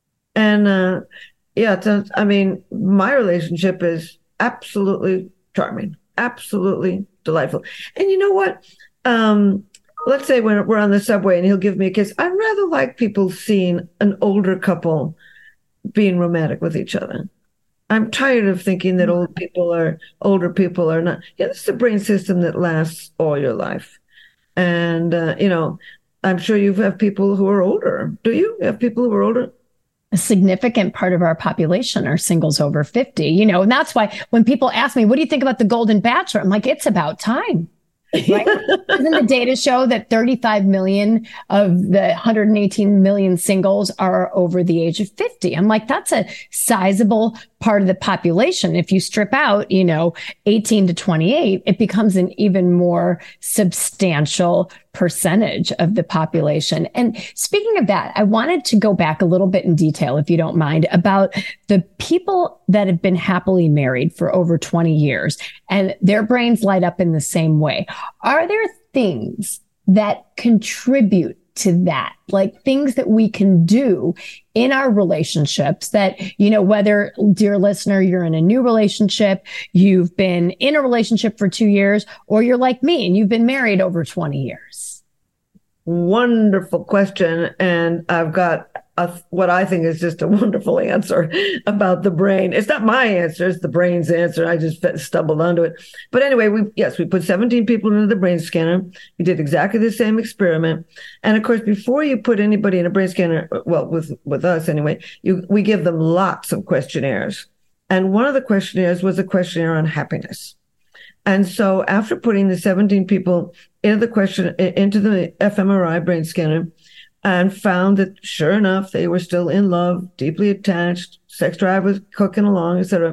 And uh, yeah, to, I mean, my relationship is absolutely charming, absolutely delightful. And you know what? Um, let's say when we're on the subway and he'll give me a kiss, I'd rather like people seeing an older couple being romantic with each other. I'm tired of thinking that old people are, older people are not. Yeah, this is a brain system that lasts all your life. And, uh, you know, I'm sure you have people who are older. Do you have people who are older? A significant part of our population are singles over fifty, you know, and that's why when people ask me, what do you think about the Golden Bachelor? I'm like, it's about time. Right? Doesn't the data show that thirty-five million of the one hundred eighteen million singles are over the age of fifty? I'm like, that's a sizable part of the population. If you strip out, you know, eighteen to twenty-eight, it becomes an even more substantial percentage of the population. And speaking of that, I wanted to go back a little bit in detail, if you don't mind, about the people that have been happily married for over twenty years and their brains light up in the same way. Are there things that contribute to that, like things that we can do in our relationships that, you know, whether, dear listener, you're in a new relationship, you've been in a relationship for two years, or you're like me and you've been married over twenty years? Wonderful question. And I've got a, what I think is just a wonderful answer about the brain. It's not my answer, it's the brain's answer. I just stumbled onto it. But anyway, we yes, we put seventeen people into the brain scanner. We did exactly the same experiment. And of course, before you put anybody in a brain scanner, well, with, with us anyway, you we give them lots of questionnaires. And one of the questionnaires was a questionnaire on happiness. And so after putting the seventeen people into the question into the fMRI brain scanner, and found that sure enough, they were still in love, deeply attached, sex drive was cooking along, et cetera.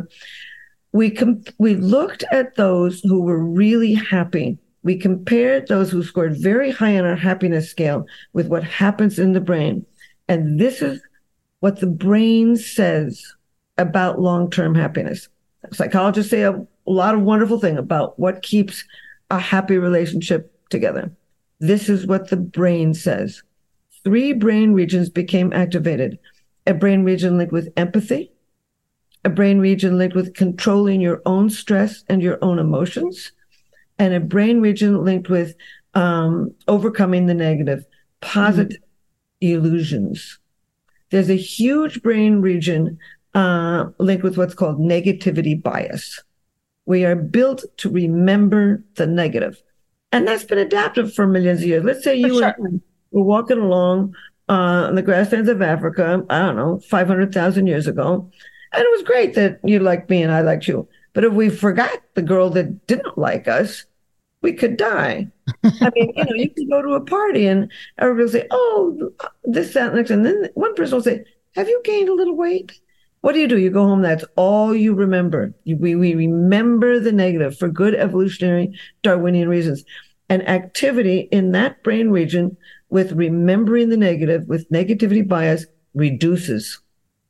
We comp- we looked at those who were really happy. We compared those who scored very high on our happiness scale with what happens in the brain. And this is what the brain says about long-term happiness. Psychologists say a, a lot of wonderful things about what keeps a happy relationship together. This is what the brain says. Three brain regions became activated. A brain region linked with empathy, a brain region linked with controlling your own stress and your own emotions, and a brain region linked with um, overcoming the negative, positive mm-hmm. illusions. There's a huge brain region uh, linked with what's called negativity bias. We are built to remember the negative. And that's been adaptive for millions of years. Let's say you sure. were, were walking along uh, on the grasslands of Africa, I don't know, five hundred thousand years ago. And it was great that you liked me and I liked you. But if we forgot the girl that didn't like us, we could die. I mean, you know, you can go to a party and everybody will say, oh, this, that, next. And then one person will say, have you gained a little weight? What do you do? You go home. That's all you remember. You, we, we remember the negative for good evolutionary Darwinian reasons. And activity in that brain region with remembering the negative, with negativity bias, reduces.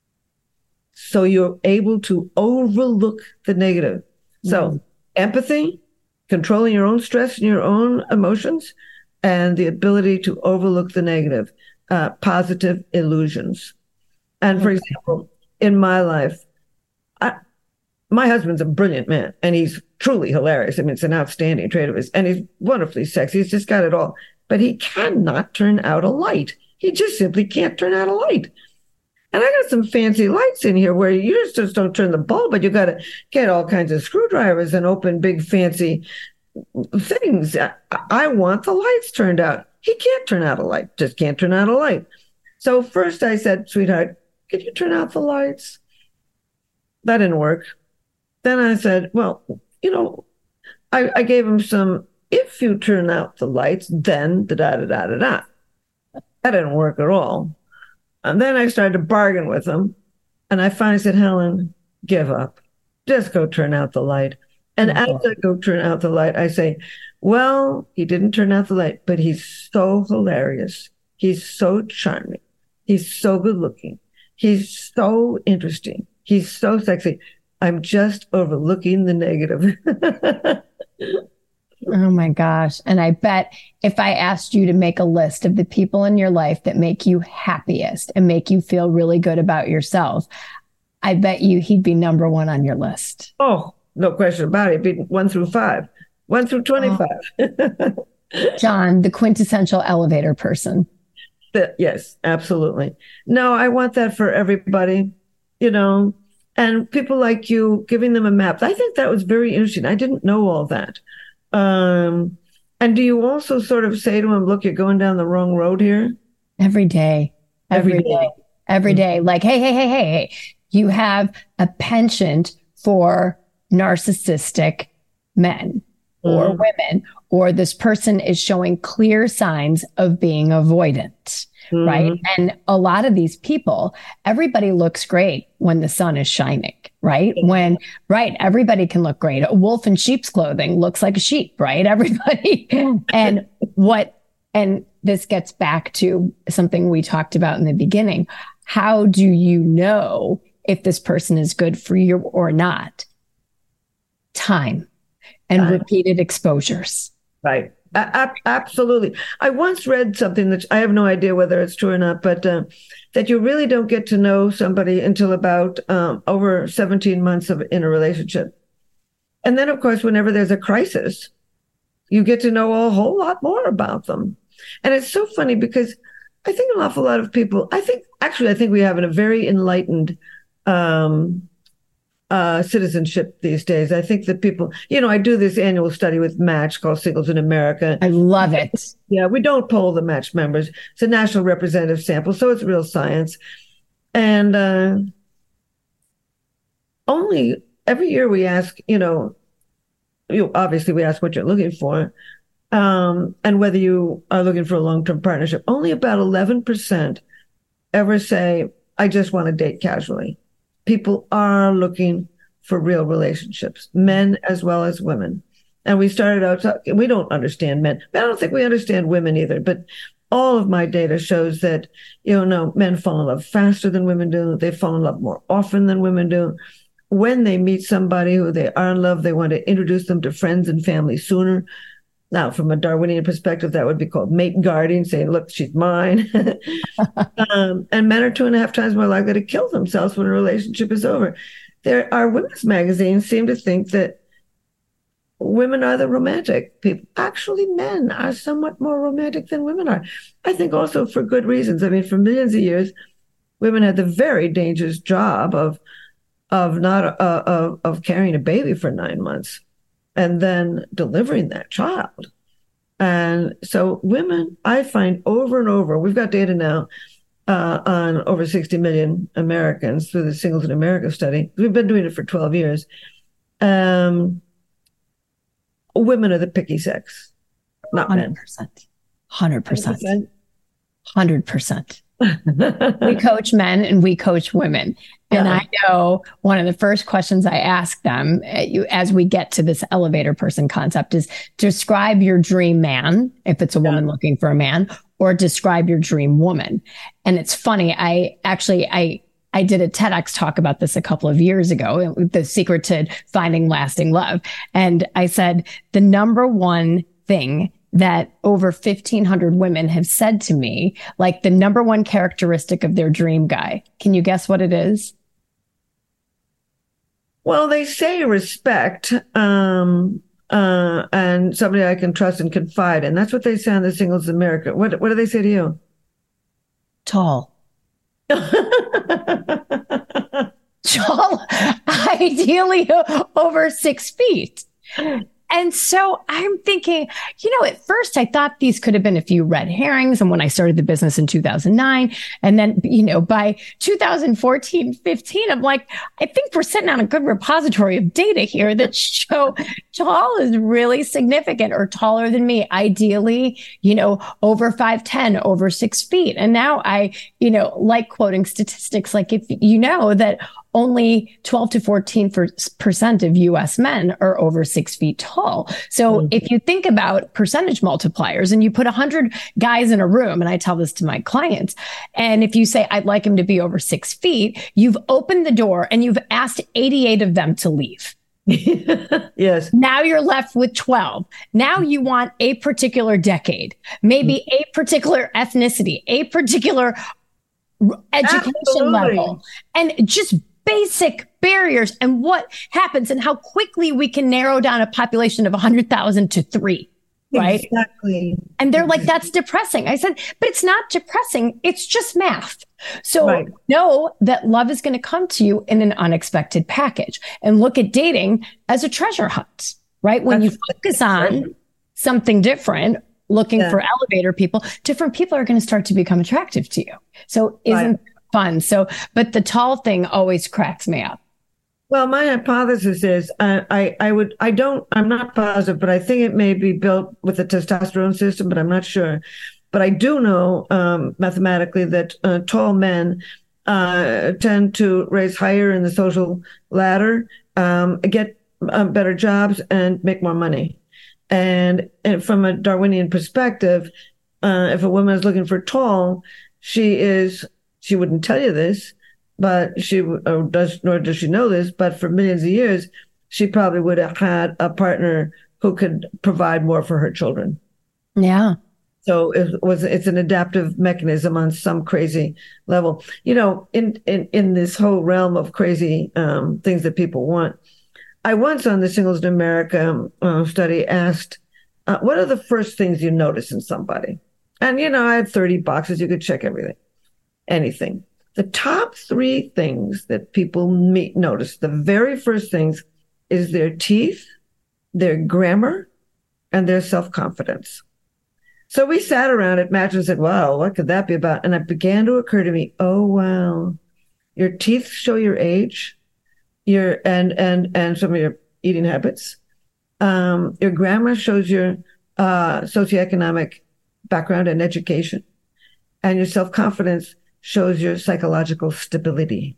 So you're able to overlook the negative. So mm. empathy, controlling your own stress and your own emotions, and the ability to overlook the negative, uh, positive illusions. And for example, in my life, I, my husband's a brilliant man, and he's truly hilarious. I mean, it's an outstanding trait of his, and he's wonderfully sexy. He's just got it all. But he cannot turn out a light. He just simply can't turn out a light. And I got some fancy lights in here where you just don't turn the bulb, but you got to get all kinds of screwdrivers and open big fancy things. I, I want the lights turned out. He can't turn out a light, just can't turn out a light. So first I said, sweetheart, could you turn out the lights? That didn't work. Then I said, well, you know, I, I gave him some, if you turn out the lights, then da da da da da da. That didn't work at all. And then I started to bargain with him. And I finally said, Helen, give up. Just go turn out the light. And as I go turn out the light, I say, well, he didn't turn out the light, but he's so hilarious. He's so charming. He's so good looking. He's so interesting. He's so sexy. I'm just overlooking the negative. Oh my gosh. And I bet if I asked you to make a list of the people in your life that make you happiest and make you feel really good about yourself, I bet you he'd be number one on your list. Oh, no question about it. It'd be one through five, one through twenty-five. Oh. John, the quintessential elevator person. The, yes, absolutely. No, I want that for everybody, you know, and people like you giving them a map. I think that was very interesting. I didn't know all that. Um, and do you also sort of say to him, look, you're going down the wrong road here? Every day. Every, every day. day. Every day. Like, hey, hey, hey, hey, hey, you have a penchant for narcissistic men or mm. women, or this person is showing clear signs of being avoidant. Mm-hmm. Right. And a lot of these people, everybody looks great when the sun is shining, right? Mm-hmm. When, right. Everybody can look great. A wolf in sheep's clothing looks like a sheep, right? Everybody. And what, and this gets back to something we talked about in the beginning. How do you know if this person is good for you or not? Time and Time. Repeated exposures. Right. A- absolutely. I once read something that I have no idea whether it's true or not, but uh, that you really don't get to know somebody until about um, over seventeen months of in a relationship. And then, of course, whenever there's a crisis, you get to know a whole lot more about them. And it's so funny because I think an awful lot of people, I think, actually, I think we have a very enlightened um Uh, citizenship these days. I think that people, you know, I do this annual study with Match called Singles in America. I love it. Yeah, we don't poll the Match members. It's a national representative sample, so it's real science. And uh, only every year we ask, you know, you obviously we ask what you're looking for um, and whether you are looking for a long-term partnership. Only about eleven percent ever say, I just want to date casually. People are looking for real relationships, men as well as women. And we started out talking, we don't understand men. I don't think we understand women either, but all of my data shows that, you know, men fall in love faster than women do. They fall in love more often than women do. When they meet somebody who they are in love, they want to introduce them to friends and family sooner. Now, from a Darwinian perspective, that would be called mate guarding, saying, look, she's mine. um, and men are two and a half times more likely to kill themselves when a relationship is over. There are women's magazines seem to think that women are the romantic people. Actually, men are somewhat more romantic than women are. I think also for good reasons. I mean, for millions of years, women had the very dangerous job of of not uh, of, of carrying a baby for nine months. And then delivering that child. And so women, I find over and over, we've got data now uh, on over sixty million Americans through the Singles in America study. We've been doing it for twelve years. Um, women are the picky sex, not one hundred percent. men. one hundred percent. one hundred percent. We coach men and we coach women. And yeah. I know one of the first questions I ask them as we get to this elevator person concept is describe your dream man, if it's a woman yeah. looking for a man, or describe your dream woman. And it's funny. I actually, I, I did a TEDx talk about this a couple of years ago, the secret to finding lasting love. And I said, the number one thing that over fifteen hundred women have said to me, like the number one characteristic of their dream guy. Can you guess what it is? Well, they say respect um, uh, and somebody I can trust and confide in. That's what they say on the Singles in America. What, what do they say to you? Tall. Tall, ideally over six feet. And so I'm thinking, you know, at first I thought these could have been a few red herrings. And when I started the business in two thousand nine, and then, you know, by two thousand fourteen, fifteen, I'm like, I think we're sitting on a good repository of data here that show tall is really significant, or taller than me. Ideally, you know, over five ten, over six feet. And now I, you know, like quoting statistics, like if you know that only twelve to fourteen percent of U S men are over six feet tall. So mm-hmm. if you think about percentage multipliers and you put one hundred guys in a room, and I tell this to my clients, and if you say, I'd like him to be over six feet, you've opened the door and you've asked eighty-eight of them to leave. Yes. Now you're left with twelve. Now you want a particular decade, maybe mm-hmm. a particular ethnicity, a particular education Absolutely. Level, and just basic barriers, and what happens and how quickly we can narrow down a population of one hundred thousand to three, right? Exactly. And they're like, that's depressing. I said, but it's not depressing. It's just math. So right. know that love is going to come to you in an unexpected package, and look at dating as a treasure hunt, right? When that's you focus on right. something different, looking yeah. for elevator people, different people are going to start to become attractive to you. So isn't right. fun. So, but the tall thing always cracks me up. Well, my hypothesis is uh, I, I would, I don't, I'm not positive, but I think it may be built with the testosterone system, but I'm not sure. But I do know um, mathematically that uh, tall men uh, tend to raise higher in the social ladder, um, get uh, better jobs, and make more money. And, and from a Darwinian perspective, uh, if a woman is looking for tall, she is, she wouldn't tell you this, but she or does, nor does she know this, but for millions of years, she probably would have had a partner who could provide more for her children. Yeah. So it was, it's an adaptive mechanism on some crazy level. You know, in, in, in this whole realm of crazy um, things that people want, I once on the Singles in America uh, study asked, uh, what are the first things you notice in somebody? And, you know, I had thirty boxes. You could check everything, anything. The top three things that people meet, notice, the very first things is their teeth, their grammar, and their self-confidence. So we sat around at Match and said, wow, what could that be about? And it began to occur to me, oh, wow, your teeth show your age, your and and and some of your eating habits. Um, your grammar shows your uh, socioeconomic background and education. And your self-confidence shows your psychological stability.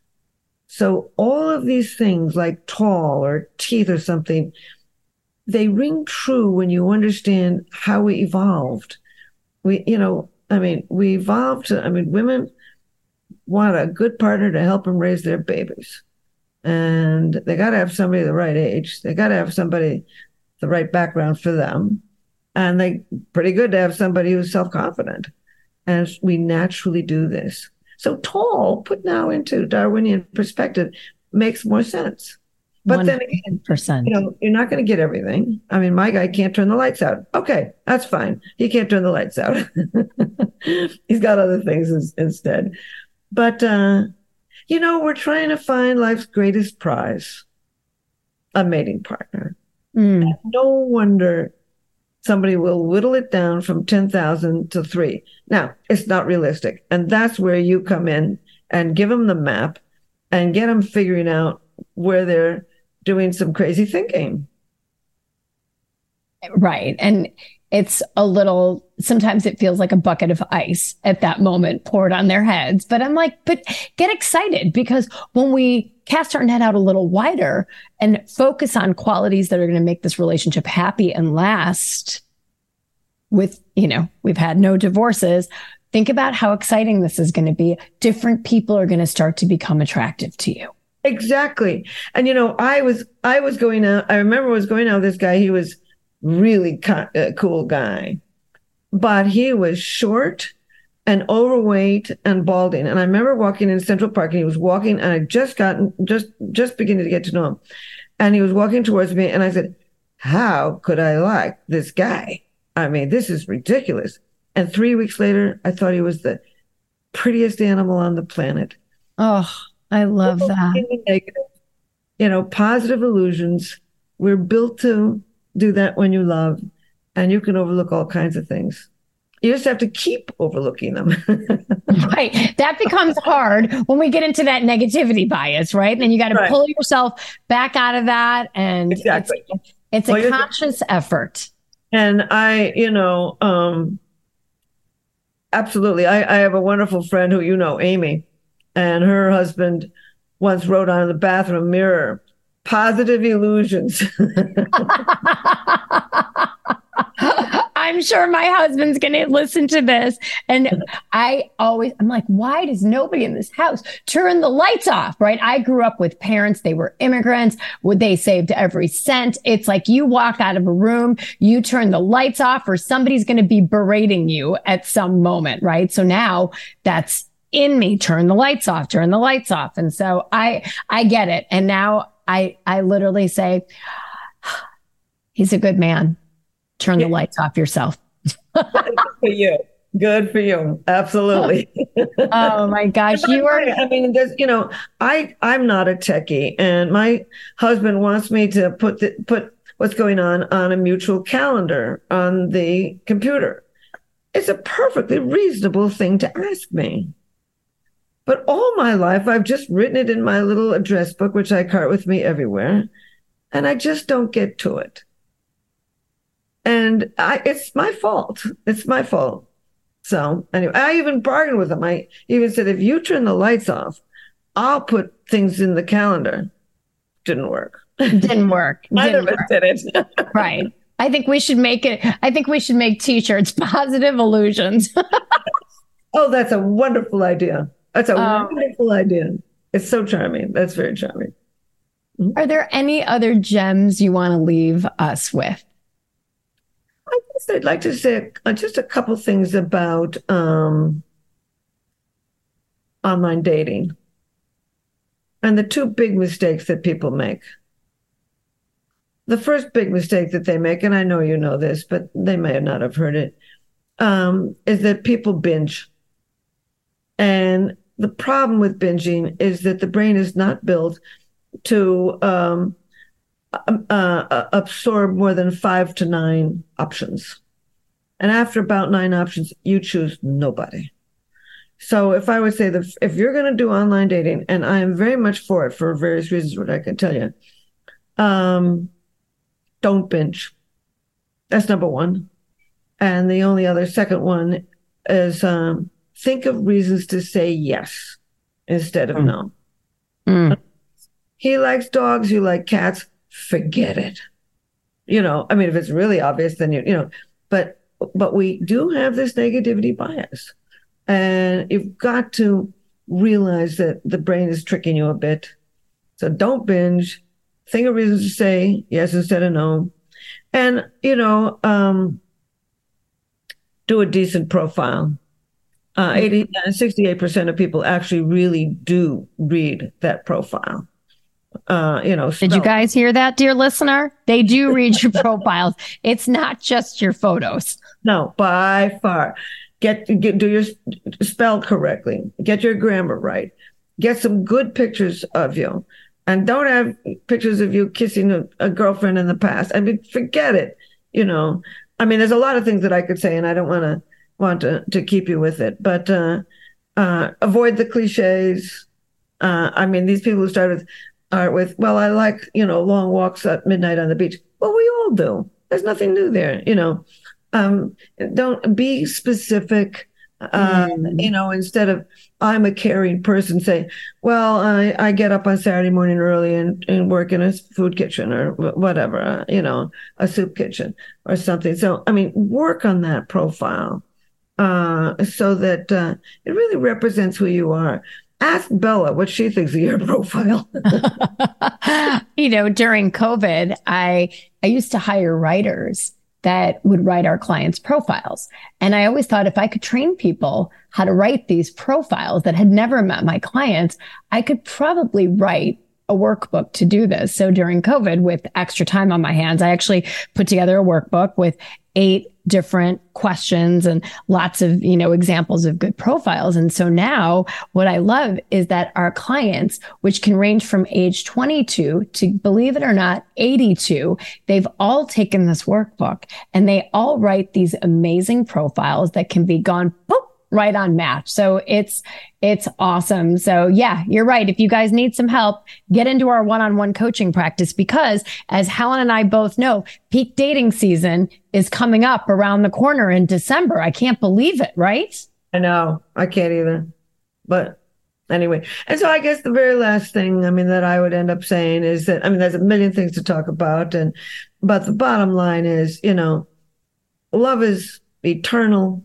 So all of these things like tall or teeth or something, they ring true when you understand how we evolved. We, you know, I mean, we evolved to, I mean, women want a good partner to help them raise their babies. And they got to have somebody the right age. They got to have somebody the right background for them. And they pretty good to have somebody who's self-confident. And we naturally do this. So tall, put now into Darwinian perspective, makes more sense. But one hundred percent. Then again, you know, you're not going to get everything. I mean, my guy can't turn the lights out. Okay, that's fine. He can't turn the lights out. He's got other things instead. But, uh, you know, we're trying to find life's greatest prize, a mating partner. Mm. No wonder somebody will whittle it down from ten thousand to three. Now, it's not realistic. And that's where you come in and give them the map and get them figuring out where they're doing some crazy thinking. Right. And it's a little, sometimes it feels like a bucket of ice at that moment poured on their heads. But I'm like, but get excited, because when we cast our net out a little wider and focus on qualities that are going to make this relationship happy and last with, you know, we've had no divorces. Think about how exciting this is going to be. Different people are going to start to become attractive to you. Exactly. And, you know, I was, I was going out, I remember I was going out with this guy. He was really co- uh, cool guy, but he was short and overweight and balding. And I remember walking in Central Park, and he was walking, and I just gotten, just, just beginning to get to know him. And he was walking towards me, and I said, how could I like this guy? I mean, this is ridiculous. And three weeks later, I thought he was the prettiest animal on the planet. Oh, I love that. Negative, you know, positive illusions. We're built to do that when you love, and you can overlook all kinds of things. You just have to keep overlooking them. Right. That becomes hard when we get into that negativity bias, right? And you got to right. pull yourself back out of that. And exactly. it's, it's a well, conscious effort. And I, you know, um, absolutely. I, I have a wonderful friend who, you know, Amy, and her husband once wrote on the bathroom mirror, positive illusions. I'm sure my husband's going to listen to this. And I always, I'm like, why does nobody in this house turn the lights off? Right. I grew up with parents. They were immigrants. They saved every cent. It's like you walk out of a room, you turn the lights off, or somebody's going to be berating you at some moment. Right. So now that's in me. Turn the lights off, turn the lights off. And so I, I get it. And now I, I literally say, he's a good man. Turn the lights off yourself. Good for you. Good for you. Absolutely. Oh my gosh. You are, I mean, there's, you know, I, I'm not a techie, and my husband wants me to put the, put what's going on on a mutual calendar on the computer. It's a perfectly reasonable thing to ask me. But all my life, I've just written it in my little address book, which I cart with me everywhere. And I just don't get to it. And I, it's my fault. It's my fault. So anyway, I even bargained with him. I even said, if you turn the lights off, I'll put things in the calendar. Didn't work. Didn't work. I Didn't never work. did it. Right. I think we should make it. I think we should make t-shirts, positive illusions. Oh, that's a wonderful idea. That's a um, wonderful idea. It's so charming. That's very charming. Mm-hmm. Are there any other gems you want to leave us with? I guess I'd like to say just a couple things about um, online dating and the two big mistakes that people make. The first big mistake that they make, and I know you know this, but they may not have heard it, um, is that people binge. And the problem with binging is that the brain is not built to um, uh, absorb more than five to nine options. And after about nine options, you choose nobody. So if I would say that if you're going to do online dating, and I am very much for it for various reasons, what I can tell you, um, don't binge. That's number one. And the only other second one is um, think of reasons to say yes instead of mm. no. Mm. He likes dogs, you like cats, forget it. You know, I mean, if it's really obvious, then you, you know, but, but we do have this negativity bias. And you've got to realize that the brain is tricking you a bit. So don't binge. Think of reasons to say yes instead of no. And, you know, um, do a decent profile. Uh, eighty, sixty-eight percent of people actually really do read that profile. Uh, you know, did you guys hear that, dear listener? They do read your profiles. It's not just your photos. No, by far. Get, get do your spell correctly. Get your grammar right. Get some good pictures of you, and don't have pictures of you kissing a, a girlfriend in the past. I mean, forget it. You know, I mean, there's a lot of things that I could say, and I don't want to want to to keep you with it. But uh, uh, avoid the cliches. Uh, I mean, these people who start with are with, well, I like, you know, long walks at midnight on the beach. Well, we all do. There's nothing new there, you know. Um, don't be specific, uh, mm. you know, instead of I'm a caring person, say, well, I, I get up on Saturday morning early and, and work in a food kitchen or whatever, uh, you know, a soup kitchen or something. So, I mean, work on that profile uh, so that uh, it really represents who you are. Ask Bella what she thinks of your profile. You know, during COVID, I I used to hire writers that would write our clients' profiles. And I always thought if I could train people how to write these profiles that had never met my clients, I could probably write a workbook to do this. So during COVID, with extra time on my hands, I actually put together a workbook with eight different questions and lots of, you know, examples of good profiles. And so now what I love is that our clients, which can range from age twenty-two to, believe it or not, eighty-two, they've all taken this workbook and they all write these amazing profiles that can be gone boop, right on match. So it's, it's awesome. So yeah, you're right. If you guys need some help, get into our one-on-one coaching practice, because as Helen and I both know, peak dating season is coming up around the corner in December. I can't believe it, right? I know. I can't either. But anyway, and so I guess the very last thing, I mean, that I would end up saying is that, I mean, there's a million things to talk about, and, but the bottom line is, you know, love is eternal,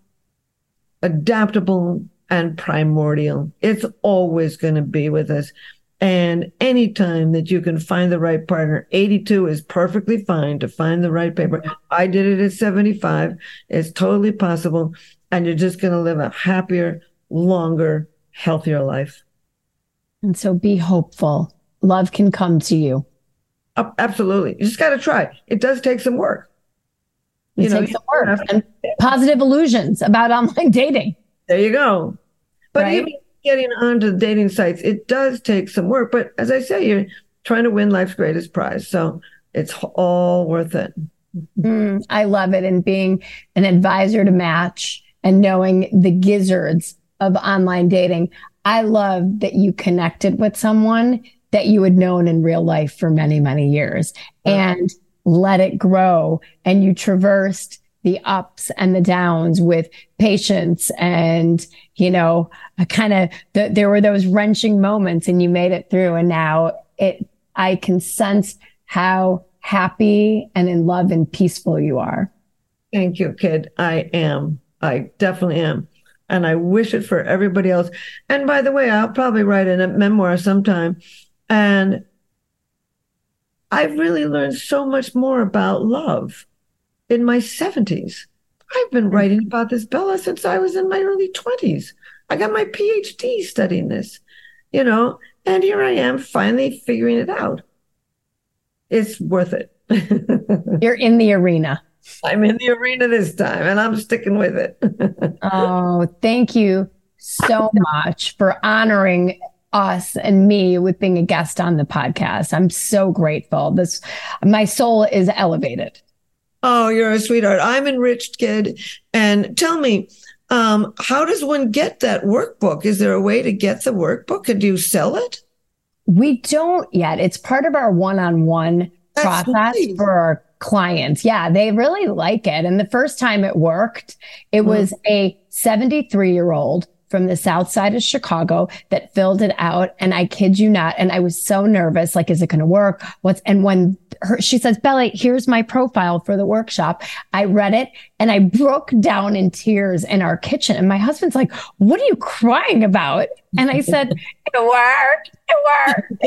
adaptable, and primordial. It's always going to be with us. And anytime that you can find the right partner, eighty-two is perfectly fine to find the right paper. I did it at seventy-five. It's totally possible. And you're just going to live a happier, longer, healthier life. And so be hopeful. Love can come to you. Uh, absolutely. You just got to try. It does take some work. It you takes know, some work and positive illusions about online dating. There you go. But right? even getting onto the dating sites, it does take some work. But as I say, you're trying to win life's greatest prize. So it's all worth it. Mm, I love it. And being an advisor to Match and knowing the gizzards of online dating, I love that you connected with someone that you had known in real life for many, many years and let it grow. And you traversed the ups and the downs with patience, and, you know, a kind of, the, there were those wrenching moments and you made it through. And now it, I can sense how happy and in love and peaceful you are. Thank you, kid. I am. I definitely am. And I wish it for everybody else. And by the way, I'll probably write in a memoir sometime. And I've really learned so much more about love in my seventies. I've been writing about this, Bella, since I was in my early twenties. I got my P H D studying this, you know, and here I am finally figuring it out. It's worth it. You're in the arena. I'm in the arena this time, and I'm sticking with it. Oh, thank you so much for honoring us and me with being a guest on the podcast. I'm so grateful. This, my soul is elevated. Oh, you're a sweetheart. I'm enriched, kid. And tell me, um, how does one get that workbook? Is there a way to get the workbook? Could you sell it? We don't yet. It's part of our one-on-one That's process nice. for our clients. Yeah, they really like it. And the first time it worked, it mm. was a seventy-three-year-old from the south side of Chicago that filled it out. And I kid you not. And I was so nervous, like, is it going to work? What's, and when her, she says, Bella, here's my profile for the workshop. I read it and I broke down in tears in our kitchen. And my husband's like, what are you crying about? And I said, it worked. It worked.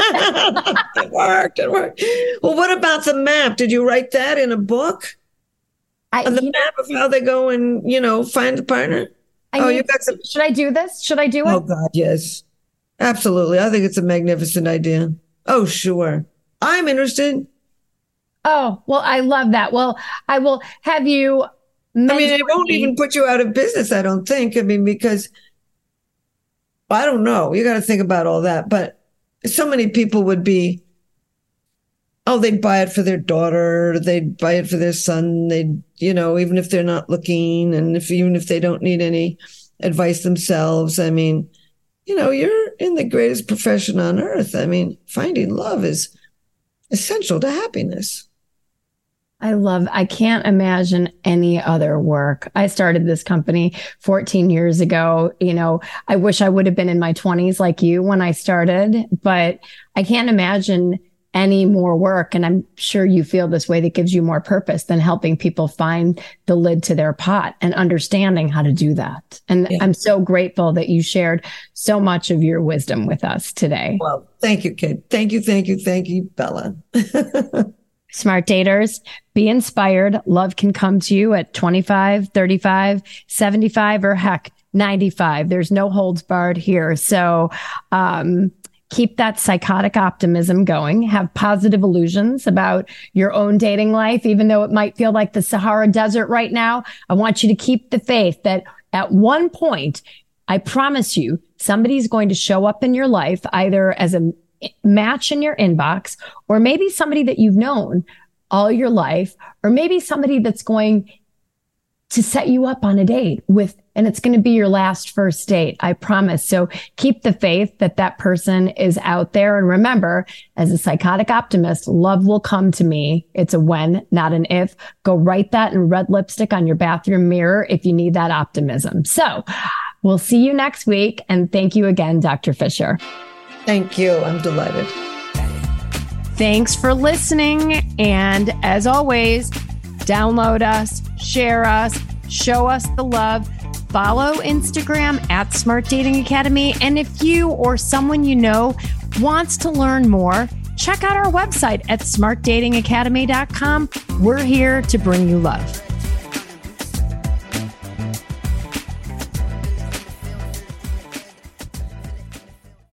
It worked. It worked. Well, what about the map? Did you write that in a book? I, On the map know, of how they go and, you know, find a partner? I oh, mean, you got some. Should I do this? Should I do it? Oh, God, yes. Absolutely. I think it's a magnificent idea. Oh, sure. I'm interested. Oh, well, I love that. Well, I will have you. I mean, it won't even put you out of business, I don't think. I mean, because I don't know. You got to think about all that. But so many people would be, oh, they'd buy it for their daughter. They'd buy it for their son. They'd, you know, even if they're not looking, and if even if they don't need any advice themselves. I mean, you know, you're in the greatest profession on earth. I mean, finding love is essential to happiness. I love, I can't imagine any other work. I started this company fourteen years ago. You know, I wish I would have been in my twenties like you when I started, but I can't imagine any more work. And I'm sure you feel this way, that gives you more purpose than helping people find the lid to their pot and understanding how to do that. And yeah. I'm so grateful that you shared so much of your wisdom with us today. Well, thank you, kid. Thank you, thank you, thank you, Bella. Smart daters, be inspired. Love can come to you at twenty-five, thirty-five, seventy-five, or heck, ninety-five. There's no holds barred here. So, um, keep that psychotic optimism going, have positive illusions about your own dating life, even though it might feel like the Sahara Desert right now. I want you to keep the faith that at one point, I promise you, somebody's going to show up in your life, either as a match in your inbox, or maybe somebody that you've known all your life, or maybe somebody that's going to set you up on a date with, and it's going to be your last first date. I promise. So keep the faith that that person is out there. And remember, as a psychotic optimist, love will come to me. It's a when, not an if. Go write that in red lipstick on your bathroom mirror if you need that optimism. So we'll see you next week. And thank you again, Doctor Fisher. Thank you. I'm delighted. Thanks for listening. And as always, download us, share us, show us the love. Follow Instagram at Smart Dating Academy. And if you or someone you know wants to learn more, check out our website at smart dating academy dot com. We're here to bring you love.